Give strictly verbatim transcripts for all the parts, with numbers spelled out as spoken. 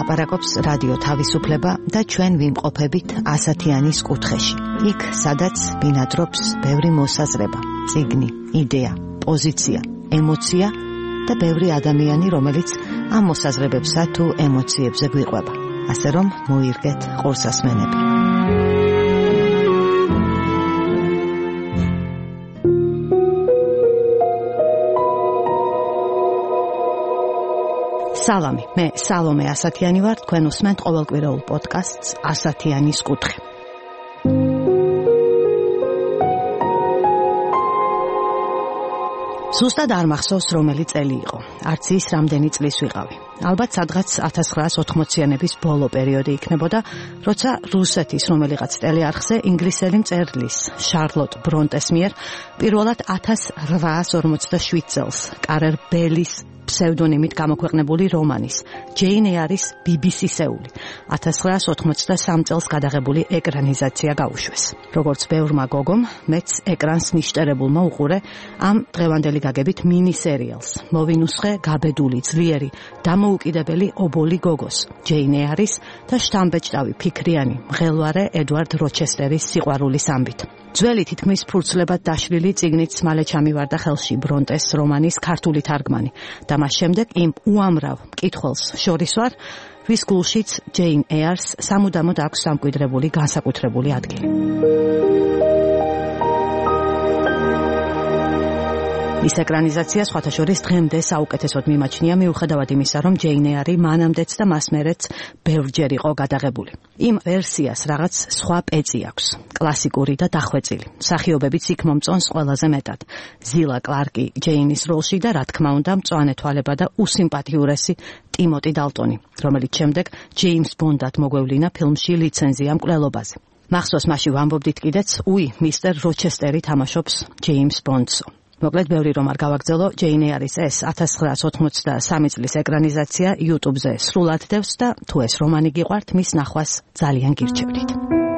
ლაპარაკობს რადიო თავისუფლება და ჩვენ ვიმყოფებით ასათიანის კუთხეში. იქ, სადაც ბინადრობს ბევრი მოსაზრება, წიგნი, იდეა, პოზიცია, ემოცია და ბევრი ადამიანი, რომელიც ამ მოსაზრებებსა თუ ემოციებზე გვიყვება. ასე რომ მოირგეთ ყურსასმენები. სალამი, მე სალომე ასათიანი ვარ, თქვენ უსმენთ ყოველკვირეულ პოდკასტს ასათიანის კუთხე. ზუსტად არ მახსოვს რომელი წელი იყო, არც ის რამდენი წლის ვიყავი. ალბათ სადღაც ათას ცხრაას ოთხმოციანების ბოლო პერიოდი იქნებოდა, როცა რუსეთის რომელიღაც ტელეარხზე ინგლისელი მწერლის შარლოტ ბრონტეს მიერ პირველად ათას რვაას ორმოცდაშვიდ წელს კარერ ბელის ფსევდონიმით გამოქვეყნებული რომანის ჯეინ ეარის ბი ბი სი-სეული ათას ცხრაას ოთხმოცდასამ წელს გადაღებული ეკრანიზაცია გაუშვეს. როგორც ბევრმა გოგომ, მეც ეკრანს მიშტერებულმა უყურე ამ დღევანდელი გაგებით მინი-სერიალს. მოვინუსხე გაბედული, ძლიერი, დამოუკიდებელი ობოლი გოგოს, ჯეინ ეარის და შთამბეჭდავი ფიქრიანი, მღელვარე ედვარდ როჩესტერის სიყვარულის ამბით. ძველი თითქმის ფურცლებად დაშლილი წიგნით მალე ჩამივარდა ხელში ბრონტეს რომანის ქართული თარგმანი და მას შემდეგ იმ უამრავ მკითხველს შორის ვარ, ვის გულშიც ჯეინ ეარს სამუდამოდ აქვს სამკვიდრებული განსაკუთრებული ადგილი. ის ეკრანიზაცია სხვათა შორის დღემდე საუკეთესოდ მიმაჩნია მიუხედავად იმისა, რომ ჯეინ ეარი მანამდეც და მას მერეც ბევრჯერ იყო გადაღებული. იმ ვერსიას რაღაც სხვა პეწი აქვს, კლასიკური და დახვეწილი. მსახიობებიც იქ მომწონს ყველაზე მეტად. ზილა კლარკი ჯეინის როლში და რა თქმა უნდა მწვანე თვალება და უსიმპათიურესი ტიმოტი დალტონი, რომელიც შემდეგ ჯეიმს ბონდად მოგვევლინა ფილმში ლიცენზია მკვლელობაზე. მახსოვს მასში ვამბობდით კიდეც, უი, მისტერ როჩესტერი თამაშობს ჯეიმს ბონდსო. მოკლედ ბევრი რომ არ გავაგრძელო, ჯეინ ეარის ეს ათას ცხრაას ოთხმოცდასამი წლის ეკრანიზაცია YouTube-ზე სრულად დევს და თუ ეს რომანი გიყვართ, მის ნახვას ძალიან გირჩევდით.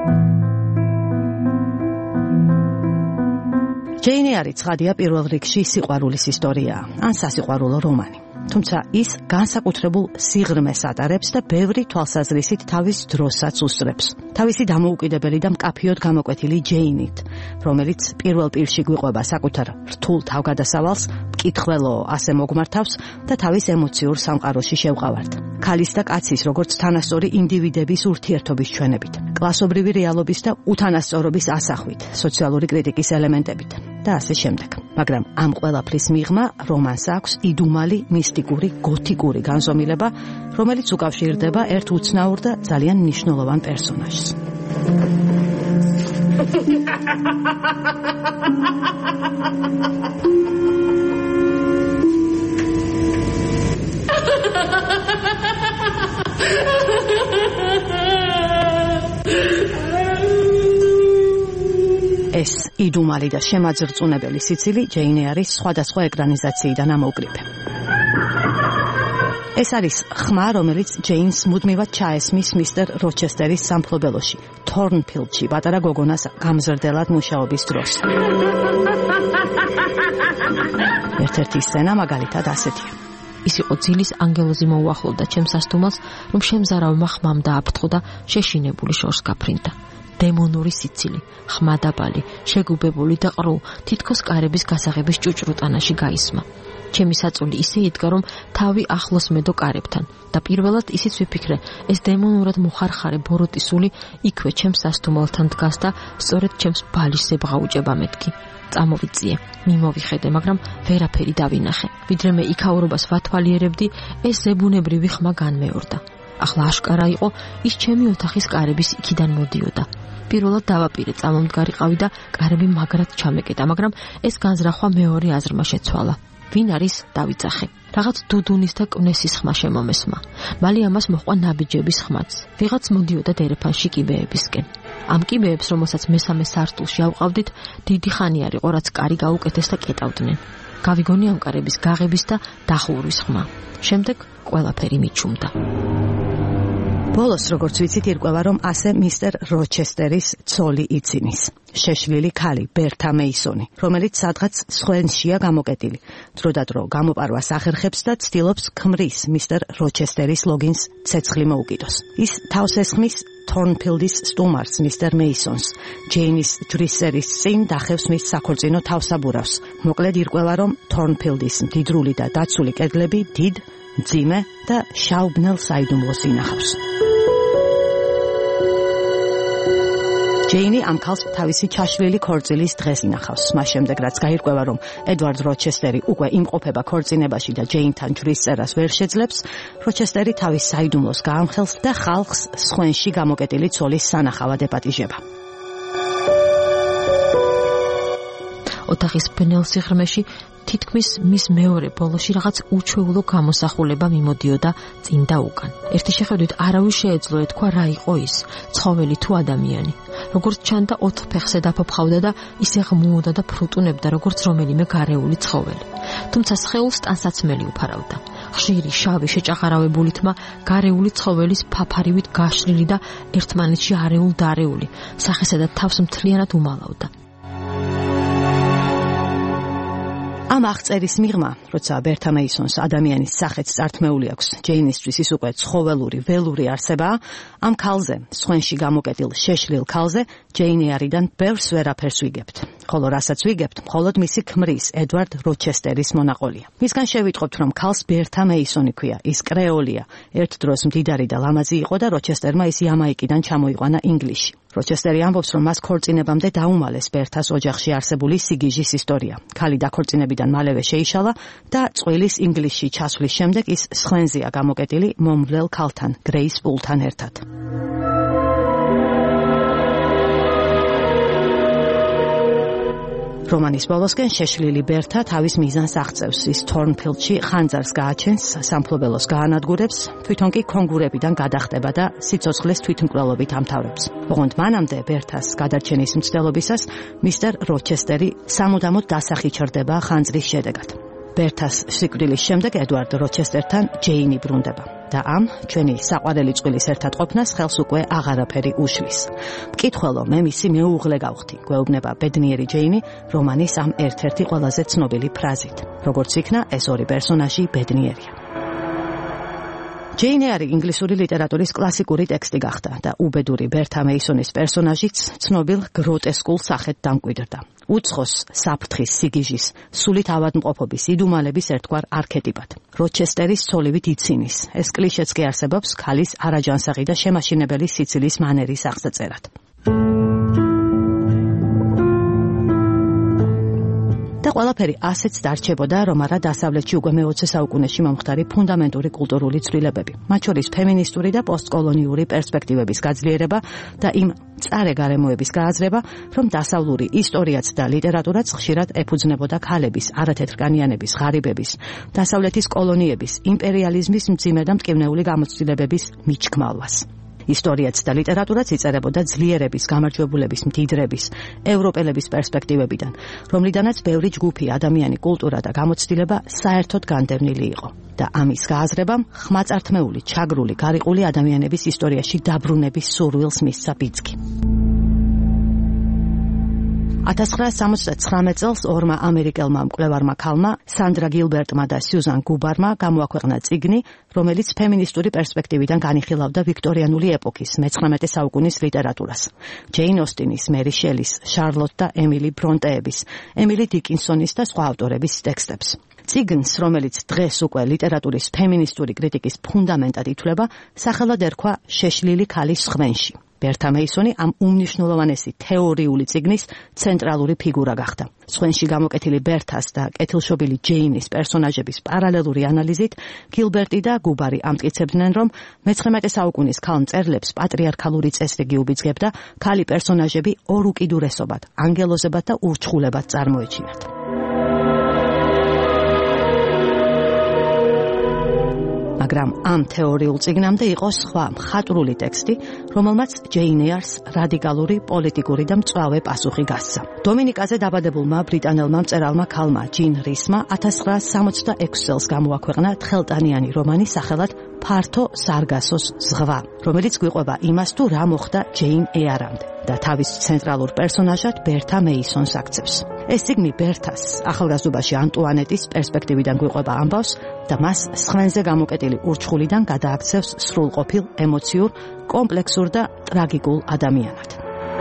ჯეინ ეარი ცხადია პირველ რიგში სიყვარულის ისტორიაა, ან სასიყვარულო რომანი. თუმცა ის განსაკუთრებულ სიღრმეს ატარებს და ბევრი თვალსაზრისით თავის დროსაც უსწრებს. თავისი დამოუკიდებელი და მკაფიოდ გამოკვეთილი ჯეინით, რომელიც პირველ პირში გვიყვება საკუთარ რთულ თავგადასავალს, მკითხველო ასე მოგმართავს და თავის ემოციურ სამყაროში შევყავართ. ქალის და კაცის, როგორც თანასწორი ინდივიდების ურთიერთობის ჩვენებით, კლასობრივი რეალობის და უთანასწორობის ასახვით, სოციალური კრიტიკის ელემენტებით და ასე შემდეგ. მაგრამ ამ ყველაფრის მიღმა რომანს აქვს იდუმალი მისტიკური გოთიკური განზომილება, რომელიც უკავშირდება ერთ უცნაურ და ძალიან მნიშვნელოვან პერსონაჟს. ეს იდუმალი და შემაძრწუნებელი სიცილი ჯეინ ეარის სხვადასხვა ეკრანიზაციიდან ამოუკრიფე. ეს არის ხმა, რომელიც ჯეინს მუდმივად ჩაესმის მისტერ როჩესტერის სამფლობელოში, თორნფილდში, პატარა გოგონას გამზრდელად მუშაობის დროს. ერთ-ერთი სცენა მაგალითად ასეთია. ის იყო ძილის ანგელოზი მოუახლოვდა ჩემს სასტუმელს, რომ შემზარავმა ხმამ დააფრთხო და შეშინებული შორს გაფრინდა. დემონური სიცილი, ხმადაბალი, შეგუბებული და ყრუ, თითქოს კარების გასაღების ჭუჭრუტანაში გაისმა. ჩემი საწოლი ისე იდგა, რომ თავი ახლოს მედო კარებთან და პირველად ისიც ვიფიქრე, ეს დემონურად მოხარხარე ბოროტი სული იქვე ჩემს სასტუმელთან დგას და სწორედ ჩემს ბალიშზე ბღაუჭება მეთქი. წამოვიწიე, მიმოვიხედე, მაგრამ ვერაფერი დავინახე. ვიდრე მე იქაურობას ვათვალიერებდი, ეს ზებუნებრივი ხმა განმეორდა. ახლა აშკარა იყო, ის ჩემი ოთახის კარების იქიდან მოდიოდა. პირველად დავაპირე წამომდგარიყავი და კარები მაგრად ჩამეკეტა, მაგრამ ეს განზრახვა მეორე აზრმა შეცვალა. ვინ არის დავიცახე. რაღაც დუდუნის და კვნესის ხმა შემომესმა. მალე ამას მოჰყვა ნაბიჯების ხმაც. ვიღაც მოდიოდა დერეფანში კიბეებისკენ. ამ კიბეებს, რომელსაც მესამე სართულში ავყავდით, დიდი ხანი არ იყო, რაც კარი გაუკეთეს და კეტავდნენ. გავიგონი ამ კარების გაღების და დახურვის ხმა. შემდეგ ყველაფერი მიჩუმდა. ბოლოს, როგორც ვიცით, ირკვევა, რომ ასე მისტერ როჩესტერის ცოლი იცინის. შეშლილი ქალი, ბერთა მეისონი, რომელიც სადღაც სხვენშია გამოკეტილი. დროდადრო გამოპარვას ახერხებს და ცდილობს ქმრის მისტერ როჩესტერის ლოგინს ცეცხლი მოუკიდოს. ის თავს ესხმის თორნფილდის სტუმარს, მისტერ მეისონს. ჯეინის ჯვრის წინ დახევს მის საქორწინო თავსაბურავს. მოკლედ ირკვევა, რომ თორნფილდის მდიდრული და დაცული კედლები დიდ, მძიმე და შავბნელ საიდუმლოს ინახავს. ჯეინი ამ ქალს თავისი ჩაშლილი ქორწილის დღეს ინახავს. მას შემდეგ, რაც გაირკვევა, რომ ედვარდ როჩესტერი უკვე იმყოფება ქორწინებაში და ჯეინთან ჯვრის წერას ვერ შეძლებს, როჩესტერი თავის საიდუმლოს გაამხელს და ხალხს სხვენში გამოკეტილი ცოლის სანახავად ეპატიჟება. ოთახის ბნელ სიღრმეში თითქმის მის მეორე ბოლოში რაღაც უჩვეულო გამოსახულება მიმოდიოდა წინ და უკან. ერთი შეხედვით არავის შეეძლო ეთქვა რა იყო ის, ცხოველი თუ ადამიანი. როგორც ჩანდა ოთხ ფეხზე დაფოფხავდა და ისე ღმუოდა და ფრუტუნებდა როგორც რომელიმე გარეული ცხოველი. თუმცა სხეულს ტანსაცმელი უფარავდა. ხშირი, შავი, შეჭაღარავებული თმა გარეული ცხოველის ფაფარივით გაშლილი და ერთმანეთში არეულ დარეული, სახესა და თავს მთლიანად უმალავდა. ამ აღწერის მიღმა, როცა ბერთა მეისონს ადამიანის სახეც წართმეული აქვს, ჯეინისთვის ის უკვე ცხოველური, ველური არსებაა, ამ ქალზე, სხვენში გამოკეტილ შეშლილ ქალზე, ჯეინი არიდან ბევრს ვერაფერს ვიგებთ. ხოლო რასაც ვიგებთ, მხოლოდ მისი ქმრის, ედვარდ როჩესტერის მონაყოლია. მისგან შევიტყობთ, რომ ქალს ბერთა მეისონი ქვია, ის კრეოლია, ერთ დროს მდიდარი და ლამაზი იყო და როჩესტერმა ის იამაიკიდან ჩამოიყვანა ინგლისში. როჩესტერი ამბობს, რომ მას ქორწინებამდე დაუმალეს ბერთას ოჯახში არსებული სიგიჟის ისტორია. ქალი დაქორწინებიდან მალევე შეიშალა და წვილის ინგლისში ჩასვლის შემდეგ ის სხვენზეა გამოკეტილი მომვლელ ქალთან, გრეის პულთან ერთად. რომანის ბოლოსკენ შეშლილი ბერთა თავის მიზანს აღწევს. ის თორნფილდში ხანძარს გააჩენს, სამფლობელოს გაანადგურებს, თვითონ კი კონგურებიდან გადახტება და სიცოცხლეს თვითმკვლელობით ამთავრებს. ოღონდ მანამდე ბერთას გადარჩენის მცდელობისას მისტერ როჩესტერი სამუდამოდ დასახიჩრდება ხანძრის შედეგად. ბერთას სიკვდილის შემდეგ ედვარდ როჩესტერთან ჯეინი ბრუნდება და ამ ჩვენი საყვარელი წყვილის ერთად ყოფნას ხელს უკვე აღარაფერი უშლის. მკითხველო, მე მისი მეუღლე გავხდი, გვეუბნება ბედნიერი ჯეინი რომანის ამ ერთ-ერთი ყველაზე ცნობილი ფრაზით. როგორც იქნა, ეს ორი პერსონაჟი ბედნიერია. ჯეინ ეარი ინგლისური ლიტერატურის კლასიკური ტექსტი გახდა და უბედური ბერთა მეისონის პერსონაჟიც ცნობილ გროტესკულ სახედ დამკვიდრდა. უცხოს საფრთხის სიგიჟის, სულით ავადმყოფობის, იდუმალების ერთგვარ არქეტიპად. როჩესტერის ცოლივით იცინის. ეს კლიშეც კი არსებობს ქალის არაჯანსაღი და შემაშინებელი სიცილის მანერის აღწერად. და ყველაფერი ასეც დარჩებოდა, რომ არა დასავლეთში უკვე მეოცე საუკუნეში მომხდარი ფუნდამენტური კულტურული ცვლილებები, მათ შორის ფემინისტური და პოსტკოლონიური პერსპექტივების გაძლიერება და იმ მწარე გარემოების გააზრება, რომ დასავლური ისტორიაც და ლიტერატურაც ხშირად ეფუძნებოდა ქალების, არათეთრკანიანების, ღარიბების, დასავლეთის კოლონიების, იმპერიალიზმის მძიმე და მტკივნეული გამოცდილებების მიჩქმალვას. ისტორიაც და ლიტერატურაც იწერებოდა ძლიერების, გამარჯვებულების, მდიდრების, ევროპელების პერსპექტივებიდან, რომლიდანაც ბევრი ჯგუფი, ადამიანი, კულტურა და გამოცდილება საერთოდ განდევნილი იყო. და ამის გააზრებამ ხმაწართმეული, ჩაგრული, გარიყული ადამიანების ისტორიაში დაბრუნების სურვილს მისცა ბიძგი. ათას ცხრაასი სამოცდათხრამეტ წელს ორმა ამერიკელმა მკვლევარმა ქალმა, სანდრა გილბერტმა და სიუზან გუბარმა გამოაქვეყნა წიგნი, რომელიც ფემინისტური პერსპექტივიდან განიხილავდა ვიქტორიანული ეპოქის მეცხრამეტე საუკუნის ლიტერატურას. ჯეინ ოსტინის, მერი შელის, შარლოტ და ემილი ბრონტეების, ემილი დიკინსონის და სხვა ავტორების ტექსტებს. წიგნს, რომელიც დღეს უკვე ლიტერატურის ფემინისტური კრიტიკის ფუნდამენტად ითვლება, სახელად ერქვა შეშლილი ქალის სხვენში. ბერთა მეისონი ამ უმნიშვნელოვანესი თეორიული წიგნის ცენტრალური ფიგურა გახდა. სხვენში გამოკეტილი ბერთას და კეთილშობილი ჯეინის პერსონაჟების პარალელური ანალიზით, გილბერტი და გუბარი ამტკიცებდნენ, რომ მეცხრამეტე საუკუნის ქალ მწერლებს პატრიარქალური წესრიგი უბიძგებდა ქალი პერსონაჟები ორ უკიდურესობად, ანგელოზებად და ურჩხულებად წარმოეჩინათ. მაგრამ ამ თეორიულ წიგნამდე იყო სხვა მხატვრული ტექსტი, რომელმაც ჯეინ ეარს რადიკალური, პოლიტიკური და მწვავე პასუხი გასცა. დომინიკაზე დაბადებულმა ბრიტანელმა მწერალმა ქალმა ჯინ რისმა ათას ცხრაასი სამოცდაექვსი წელს გამოაქვეყნა თხელტანიანი რომანი სახელად ფართო სარგასოს ზღვა, რომელიც გვიყვება იმას, თუ რა მოხდა ჯეინ ეარამდე და თავის ცენტრალურ პერსონაჟად ბერთა მეისონს აქცევს. ეს წიგნი ბერთას ახალგაზრდობაში ანტუანეტის პერსპექტივიდან გვიყვება ამბავს და მას სხვენზე გამოკეტილი ურჩხულიდან გადააქცევს სრულყოფილ, ემოციურ, კომპლექსურ და ტრაგიკულ ადამიანად.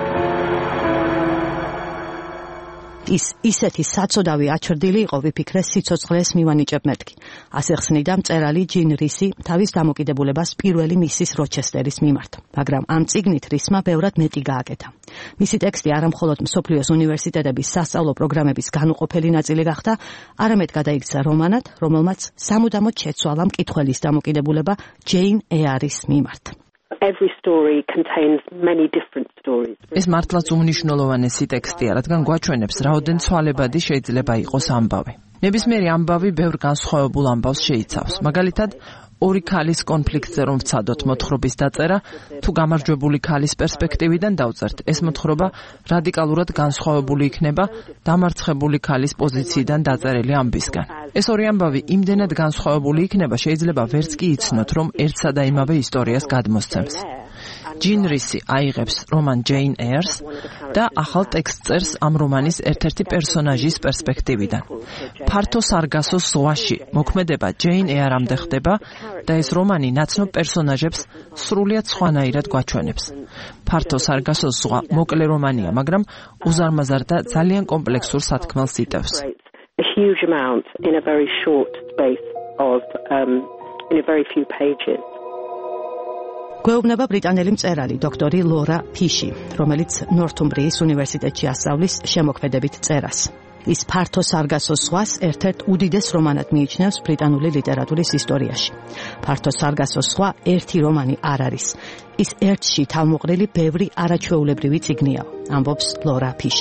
ის ისეთი საწოდავი აჩრდილი იყო, ვიფიქრე სიცოცხლეს მივანიჭებ მეთქი. ასე ხსნიდა მწერალი ჯინ რისი თავის დამოკიდებულებას პირველი მისის როჩესტერის მიმართ. მაგრამ ამ წიგნით რისმა ბევრად მეტი გააკეთა. მისი ტექსტი არა მხოლოდ მსოფლიოს უნივერსიტეტების სასწავლო პროგრამების განუყოფელი ნაწილი გახდა, არამედ გადაიქცა რომანად, რომელმაც სამუდამოდ შეცვალა მკითხველის დამოკიდებულება ჯეინ ეარის მიმართ. Every story contains many different stories. ეს მართლაც უმნიშვნელოვანესი ტექსტია, რადგან გვაჩვენებს, რაოდენ ცვალებადი შეიძლება იყოს ამბავი. ნებისმიერი ამბავი ბევრ განსხვავებულ ამბავს შეიცავს. მაგალითად, ორი ქალის კონფლიქტზე რომ ვცადოთ მოთხრობის დაწერა, თუ გამარჯვებული ქალის პერსპექტივიდან დავწერთ, ეს მოთხრობა რადიკალურად განსხვავებული იქნება დამარცხებული ქალის პოზიციიდან დაწერილი ამბისგან. ეს ორი ამბავი იმდენად განსხვავებული იქნება, შეიძლება ვერც კი იცნოთ, რომ ერთსა და იმავე ისტორიას გადმოსცემს. ჯინ რისი აიღებს რომან ჯეინ ეარს და ახალ ტექსტს წერს ამ რომანის ერთ-ერთი პერსონაჟის პერსპექტივიდან. ფართო სარგასოს ზღვაში მოქმედება ჯეინ ეარამდე ხდება და ეს რომანი ნაცნობ პერსონაჟებს სრულიად სხვანაირად გვაჩვენებს. ფართო სარგასოს ზღვა მოკლე რომანია, მაგრამ უზარმაზარ და ძალიან კომპლექსურ სათქმელს იტევს. A huge amount in a very short space of um, in a very few pages. გვეუბნება ბრიტანელი მწერალი დოქტორი ლორა ფიში, რომელიც ნორთუმბრიის უნივერსიტეტში ასწავლის შემოქმედებით წერას. ის ფართო სარგასოს ზღვას ერთ-ერთ უდიდეს რომანად მიიჩნევს ბრიტანული ლიტერატურის ისტორიაში. ფართო სარგასოს ზღვა ერთი რომანი არ არის. ის ერთში თავმოყრილი ბევრი არაჩვეულებრივი წიგნია, ამბობს ლორა ფიში.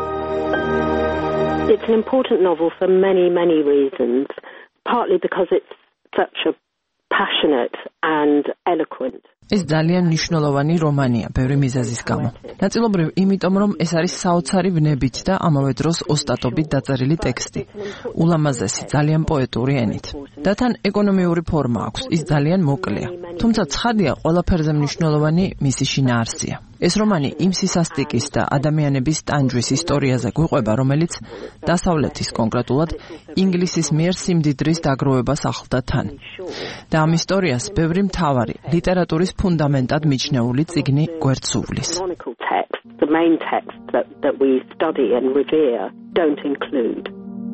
It's an important novel for many, many reasons, partly because it's such a passionate and eloquent. ეს ძალიან მნიშვნელოვანი რომანია ბევრი მიზეზის გამო. ნაწილობრივ იმიტომ, რომ ეს არის საოცარი ვნებით და ამავე დროს ოსტატობით დაწერილი ტექსტი. ულამაზესი, ძალიან პოეტური ენით. და თან ეკონომიური ფორმა აქვს, ის ძალიან მოკლეა. თუმცა ცხადია, ყველაფერზე მნიშვნელოვანი მისი შინაარსია. ეს რომანი იმ სისასტიკის და ადამიანების ტანჯვის ისტორიაზე გვიყვება, რომელიც დასავლეთის, კონკრეტულად ინგლისის მიერ სიმდიდრის დაგროვებას ახლდა თან. და ამ ისტორიას ბევრი მთავარი ლიტერატურის ფუნდამენტად მიჩნეული წიგნი გვერდს უვლის. The main texts that, that we study and revere don't include.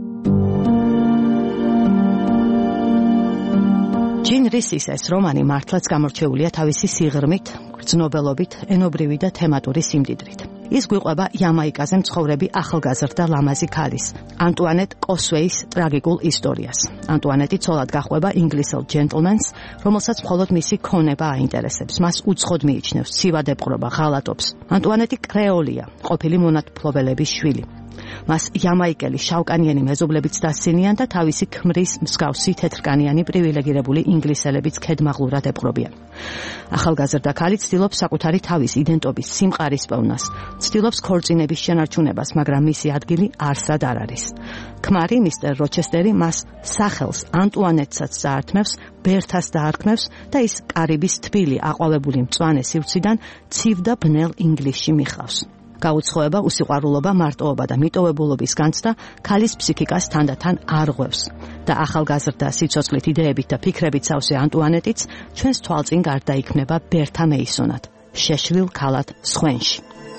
ჯინ რისის ეს რომანი მართლაც გამორჩეულია თავისი სიღრმით, გრძნობელობით, ენობრივი და თემატური სიმდიდრით. ის გვიყვება იამაიკაზე მცხოვრები ახალგაზრდა ლამაზი ქალის, ანტუანეტ კოსვეის ტრაგიკულ ისტორიას. ანტუანეტი ცოლად გახვება ინგლისელ ჯენტლმენს, რომელსაც მხოლოდ მისი ქონება აინტერესებს. მას უცხოდ მიიჩნევს, ცივად ეპყრობა, ღალატობს. ანტუანეტი კრეოლია, ყოფილი მონათმფლობელების შვილი. მას იამაიკელი შავკანიანი მეზობლებიც დასცინიან და თავისი ქმრის მსგავსი თეთრკანიანი პრივილეგირებული ინგლისელებიც ქედმაღლურად ეპყრობიან. ახალგაზრდა ქალი ცდილობს საკუთარი თავის იდენტობის სიმყარის პოვნას, ცდილობს ქორწინების შენარჩუნებას, მაგრამ მისი ადგილი არსად არ არის. ქმარი მისტერ როჩესტერი მას სახელს ანტუანეტსაც წაართმევს, ბერთას დაარქმევს და ის კარიბის თბილი აყვავებული მწვანე სივრციდან ცივ და ბნელ ინგლისში მიხავს. გაუცხოება, უსიყვარულობა, მარტოობა და მიტოვებულობის განცდა ქალის ფსიქიკას თანდათან არღვევს და ახალგაზრდა სიცოცხლით იდეებით და ფიქრებით სავსე ანტუანეტიც ჩვენს თვალწინ გარდაიქმნება ბერთა მეისონად, შეშლილ ქალად სხვენში.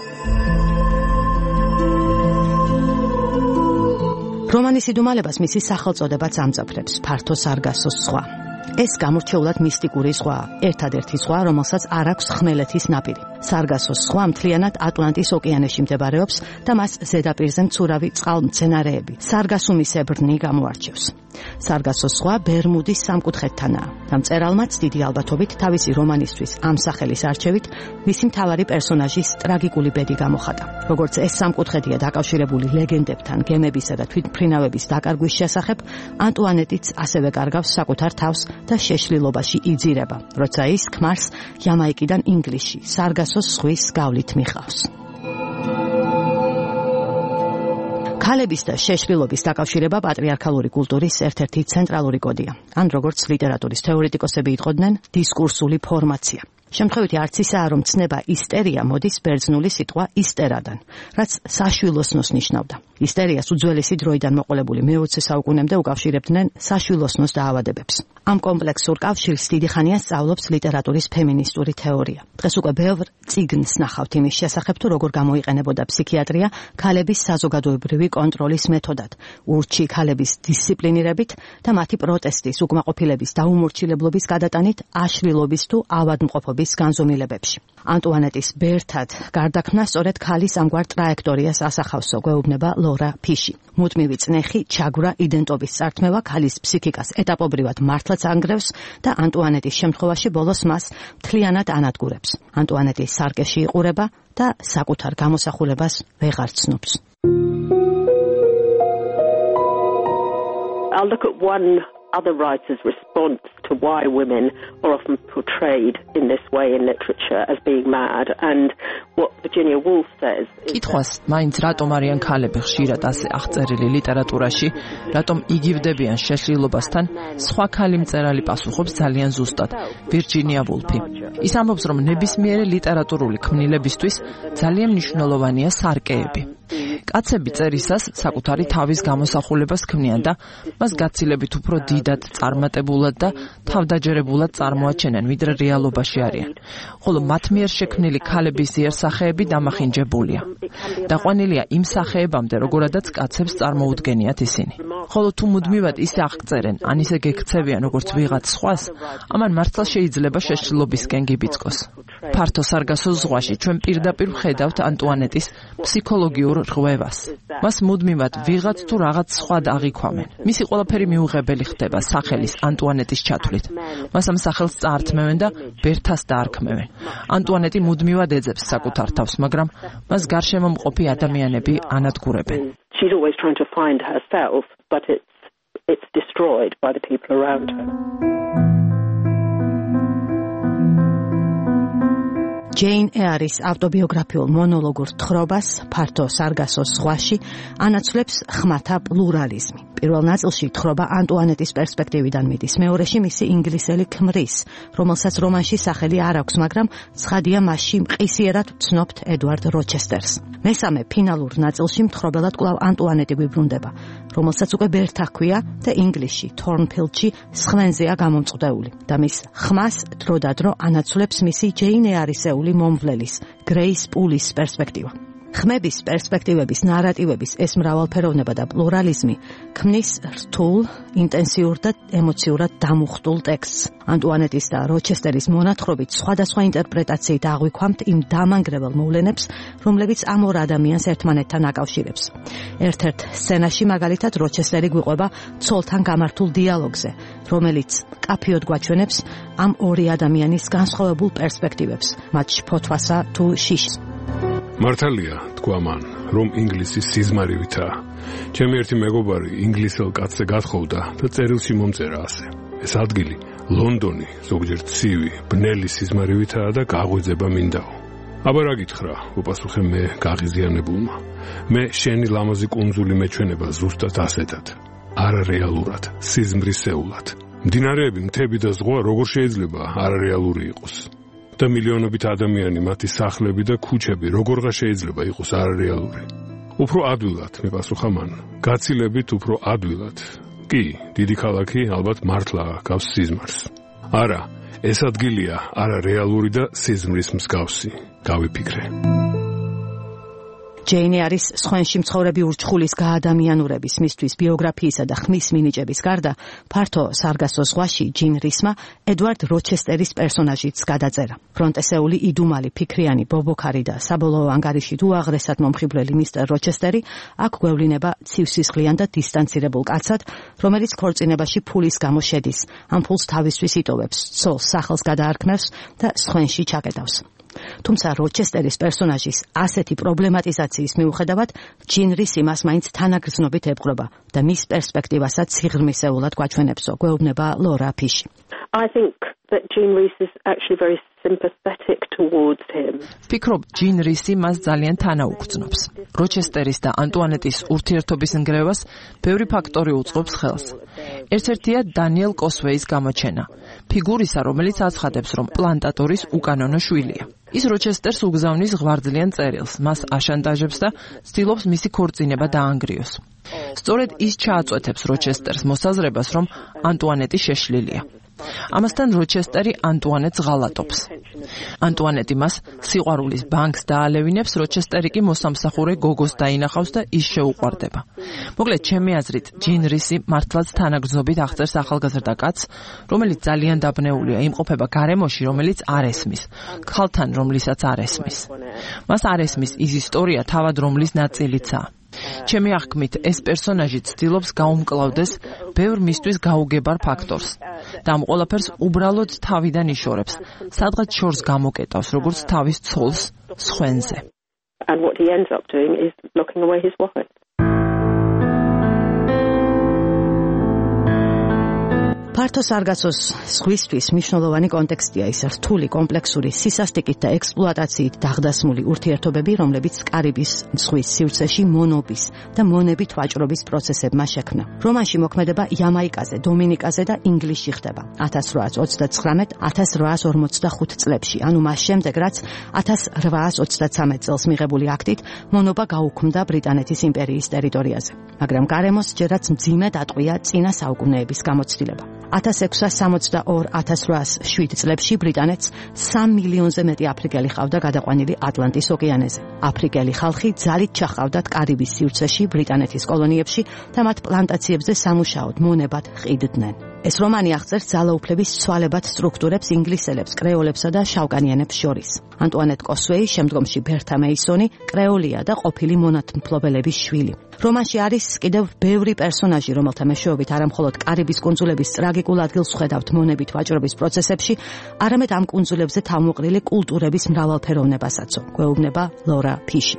რომანის იდუმალებას მისი სახელწოდებაც ამძაფრებს, ფართო სარგასოს ზღვა. ეს გამორჩეულად მისტიკური ზღვაა, ერთადერთი ზღვა, რომელსაც არ აქვს ხმელეთის ნაპირი. სარგასოს ზღვა მთლიანად ატლანტის ოკეანეში მდებარეობს და მას ზედაპირზე მცურავი წყალმცენარეები, სარგასუმისებრნი გამოარჩევს. სარგასოს ზღვა ბერმუდის სამკუთხედთანაა და მწერალმაც დიდი ალბათობით თავისი რომანისთვის ამ სახელის არჩევით მისი მთავარი პერსონაჟის ტრაგიკული ბედი გამოხატა. როგორც ეს სამკუთხედია დაკავშირებული ლეგენდებთან, გემებისა და თვითმფრინავების დაკარგვის შესახებ, ანტუანეტიც ასევე კარგავს საკუთარ თავს და შეშლილობაში იძირება, როცა ის ქმარს იამაიკიდან ინგლისში სარგასოს ზღვის გავლით მიხავს. ქალების და შეშლილობის დაკავშირება პატრიარქალური კულტურის ერთ-ერთი ცენტრალური კოდია. ან როგორც ლიტერატურის თეორეტიკოსები იტყოდნენ, დისკურსული ფორმაცია. შემთხვევითი არც ისაა, რომ ცნება ისტერია მოდის ბერძნული სიტყვა ისტერადან, რაც საშვილოსნოს ნიშნავდა. ისტერიას უძველესი დროიდან მოყოლებული მეოცე საუკუნემდე უკავშირებდნენ საშვილოსნოს დაავადებებს. ამ კომპლექსურ კავშირს დიდი ხანია სწავლობს ლიტერატურის ფემინისტური თეორია. დღეს უკვე ბევრ წიგნს ნახავთ იმის შესახებ, თუ როგორ გამოიყენებოდა ფსიქიატრია ქალების საზოგადოებრივი კონტროლის მეთოდად, ურჩი ქალების დისციპლინირებით და მათი პროტესტის, უკმაყოფილების, დაუმორჩილებლობის გადატანით აშლილობის თუ ავადმყოფობის განზომილებებში. ანტუანეტის ბერთად გარდაქმნა სწორედ ქალის ამგვარ ტრაექტორიას ასახავსო, გვეუბნება ლორა ფიში. მუდმივი წნეხი, ჩაგვრა, იდენტობის წართმევა ქალის ფსიქიკას ეტაპობრივად მართლაც ანგრევს და ანტუანეტის შემთხვევაში ბოლოს მას მთლიანად ანადგურებს. ანტუანეტი სარკეში იყურება და საკუთარ გამოსახულებას ვეღარ ცნობს. I'll look at one other writer's response to why women are often portrayed in this way in literature as being mad, and what Virginia Woolf says is კითხვას მაინც რატომ არიან ქალები ხშირად ასე აღწერილი ლიტერატურაში, რატომ იგივდებიან შეშლილობასთან, სხვა ქალი მწერალი პასუხობს ძალიან ზუსტად, ვირჯინია ვულფი. ის ამბობს, რომ ნებისმიერი ლიტერატურული ქმნილებისთვის ძალიან მნიშვნელოვანია სარკეები. კაცები წერისას საკუთარი თავის გამოსახულებას ქმნიან და მას გაცილებით უფრო დიდად, წარმატებულად და თავდაჯერებულად წარმოაჩენენ, ვიდრე რეალობაში არიან. ხოლო მათ მიერ შექმნილი ქალების იერსახეები დამახინჯებულია. დაყვანილია იმ სახეებამდე, როგორადაც კაცებს წარმოუდგენიათ ისინი. ხოლო თუ მუდმივად ისე აღწერენ, ან ისე გექცევიან როგორც ვიღაც სხვას, ამან მართლა შეიძლება შეშლილობისკენ გიბიძგოს. ფართო სარგასოს ზღვაში ჩვენ პირდაპირ ვხედავთ ანტუანეტის ფსიქოლოგიურ რღვევას. მას მუდმივად ვიღაც თუ რაღაც სხვა აღიქვამენ. მისი ყველაფერი მიუღებელი ხდება სახელის ანტუანეტის ჩათვლით. მას ამ სახელს წაართმევენ და ბერთას დაარქმევენ. ანტუანეტი მუდმივად ეძებს საკუთარ თავს, მაგრამ მას გარშემო მყოფი ადამიანები ანადგურებენ. She's always trying to find herself, but it's it's destroyed by the people around her. ჯეინ ეარის ავტობიოგრაფიულ მონოლოგურ თხრობას ფართო სარგასოს ზღვაში ანაცვლებს ხმათა პლურალიზმი. პირველ ნაწილში თხრობა ანტუანეტის პერსპექტივიდან მიდის, მეორეში მისი ინგლისელი ქმრის, რომელსაც რომანში სახელი არ აქვს, მაგრამ ცხადია მასში მყისიერად ვცნობთ ედვარდ როჩესტერს. მესამე ფინალურ ნაწილში მთხრობელად კვლავ ანტუანეტი გვიბრუნდება, რომელსაც უკვე ბერთა ჰქვია და ინგლისში თორნფილდში სხვენზეა გამომწყვდეული და მის ხმას დროდადრო ანაცვლებს მისი ჯეინ ეარისეული მომვლელის გრეის პულის პერსპექტივა. ხმების პერსპექტივების ნარატივების ეს მრავალფეროვნება და პლურალიზმი ქმნის რთულ, ინტენსიურ და ემოციურად დამუხტულ ტექსტს. ანტუანეტის და როჩესტერის მონათხრობით სხვადასხვა ინტერპრეტაციით აღვიქვამთ იმ დამანგრეველ მოვლენებს, რომლებიც ამ ორ ადამიანს ერთმანეთთან აკავშირებს. ერთ-ერთ სცენაში მაგალითად როჩესტერი გვიყვება ცოლთან გამართულ დიალოგზე, რომელიც კაფიოდ გვაჩვენებს ამ ორი ადამიანის განსხვავებულ პერსპექტივებს, მათ შფოთვასა თუ შიშს. მართალია, თქვა მან, რომ ინგლისი სიზმარივითაა. ჩემი ერთი მეგობარი ინგლისელ კაცზე გათხოვდა და წერილში მომწერა ასე. ეს ადგილი, ლონდონი, ზოგჯერ ცივი, ბნელი სიზმარივითაა და გაღვიძება მინდაო. აბა რა გითხრა, უპასუხე მე გაღიზიანებულმა. მე შენი ლამაზი კუნძული მეჩვენება ზუსტად ასეთად. არარეალურად, სიზმრისეულად. მდინარეები, მთები და ზღვა როგორ შეიძლება არარეალური იყოს? და მილიონობით ადამიანი, მათი სახლები და ქუჩები როგორღა შეიძლება იყოს არარეალური? უფრო ადვილად, მე პასუხა მან. გაცილებით უფრო ადვილად. კი, დიდი ქალაქი ალბათ მართლა გავს სიზმარს. არა, ეს ადგილია არარეალური და სიზმრის მსგავსი, გავიფიქრე. ჯეინ ეარის სხვენში მცხოვრები ურჩხულის გაადამიანურების, მისთვის ბიოგრაფიისა და ხმის მინიჭების გარდა, ფართო სარგასოს ზღვაში ჯინ რისმა ედვარდ როჩესტერის პერსონაჟიც გადაწერა. ფრონტესეული იდუმალი, ფიქრიანი, ბობოქარი და საბოლოო ანგარიშით უაღრესად მომხიბვლელი მისტერ როჩესტერი აქ გვევლინება ცივსისხლიან და დისტანცირებულ კაცად, რომელიც ქორწინებაში ფულის გამო შედის, ამ ფულს თავისთვის იტოვებს, ცოლს სახელს გადაარქმევს და სხვენში ჩაკეტავს. თუმცა როჩესტერის პერსონაჟის ასეთი პრობლემატიზაციის მიუხედავად, ჯინ რისი მას მაინც თანაგრძნობით ებყრობა და მის პერსპექტივასაც სიღრმისეულად გვაჩვენებსო, გვეუბნება ლორა ფიში. I think that Jean Rhys is actually very sympathetic towards him. ფიქრობ, ჯინ რისი მას ძალიან თანაუგრძნობს. როჩესტერის და ანტუანეტის ურთიერთობის ნგრევას ბევრი ფაქტორი უწყობს ხელს. ერთ-ერთია დანიელ კოსვეის გამოჩენა, ფიგურისა, რომელიც აცხადებს, რომ პლანტატორის უკანონო შვილია. ის როჩესტერს უგზავნის ღვარძლიან წერილს, მას აშანტაჟებს და ცდილობს მისი ქორწინება დაანგრიოს. სწორედ ის ჩააწვეთებს როჩესტერს მოსაზრებას, რომ ანტუანეტი შეშლილია. ამასთან როჩესტერი ანტუანეტს ღალატობს. ანტუანეტი მას სიყვარულის ბანკს დაალევინებს, როჩესტერი კი მოსამსახურე გოგოს დაინახავს და ის შეუყვარდება. მოკლედ, ჩემი აზრით, ჯინ რისი მართლაც თანაგრძნობით აღწერს ახალგაზრდა კაცს, რომელიც ძალიან დაბნეულია, იმყოფება გარემოში, რომელიც არ ესმის, ქალთან, რომლისაც არ ესმის. მას არ ესმის ის ისტორია, თავად რომლის ნაწილიცაა. ჩემი აღქმით, ეს პერსონაჟი ცდილობს გაუმკლავდეს ბევრ მისთვის გაუგებარ ფაქტორს და ამ ყველაფერს უბრალოდ თავიდან იშორებს, სადღაც შორს გამოკეტავს, როგორც თავის ცოლს სხვენზე. And what he ends up doing is locking away his wife. ფართო სარგასოს სხვისთვის მნიშვნელოვანი კონტექსტია ის რთული, კომპლექსური, სისასტიკით და ექსპლუატაციით დაღდასმული ურთიერთობები, რომლებიც კარიბის ზღვის სივრცეში მონობის და მონებით ვაჭრობის პროცესებმა შექმნა. რომანში მოქმედება იამაიკაზე, დომინიკაზე და ინგლისში ხდება ათას რვაას ოცდაცხრამეტ ათას რვაას ორმოცდახუთ წლებში, ანუ მას შემდეგ, რაც ათას რვაას ოცდაცამეტ წელს მიღებული აქტით მონობა გაუქმდა ბრიტანეთის იმპერიის ტერიტორიაზე. მაგრამ გარემოს ჯერაც მძიმე დატყვია წინა საუკუნეების გამოცდილება. ათას ექვსას სამოცდაორ ათას რვაას შვიდ წლებში ბრიტანეთს სამ მილიონზე მეტი აფრიკელი ყავდა გადაყვანილი ატლანტის ოკეანეზე. აფრიკელი ხალხი ძალით ჩახავდათ კარიბის სივრცეში ბრიტანეთის კოლონიებში და მათ პლანტაციებზე სამუშაოდ მონებად ყიდდნენ. ეს რომანი აღწერს ძალაუფლების ცვალებად სტრუქტურებს ინგლისელებს, კრეოლებსა და შავკანიანებს შორის. ანტუანეტ კოსვეი, შემდგომში ბერთა მეისონი, კრეოლია და ყოფილი მონათმფლობელების შვილი. რომანში არის კიდევ ბევრი პერსონაჟი, რომელთა მეშვეობით არამხოლოდ კარიბის კუნძულების ტრაგიკულ ადგილს ვხედავთ მონებით ვაჭრობის პროცესებში, არამედ ამ კუნძულებზე თავმოყრილი კულტურების მრავალფეროვნებასაც, გვეუბნება ლორა ფიში.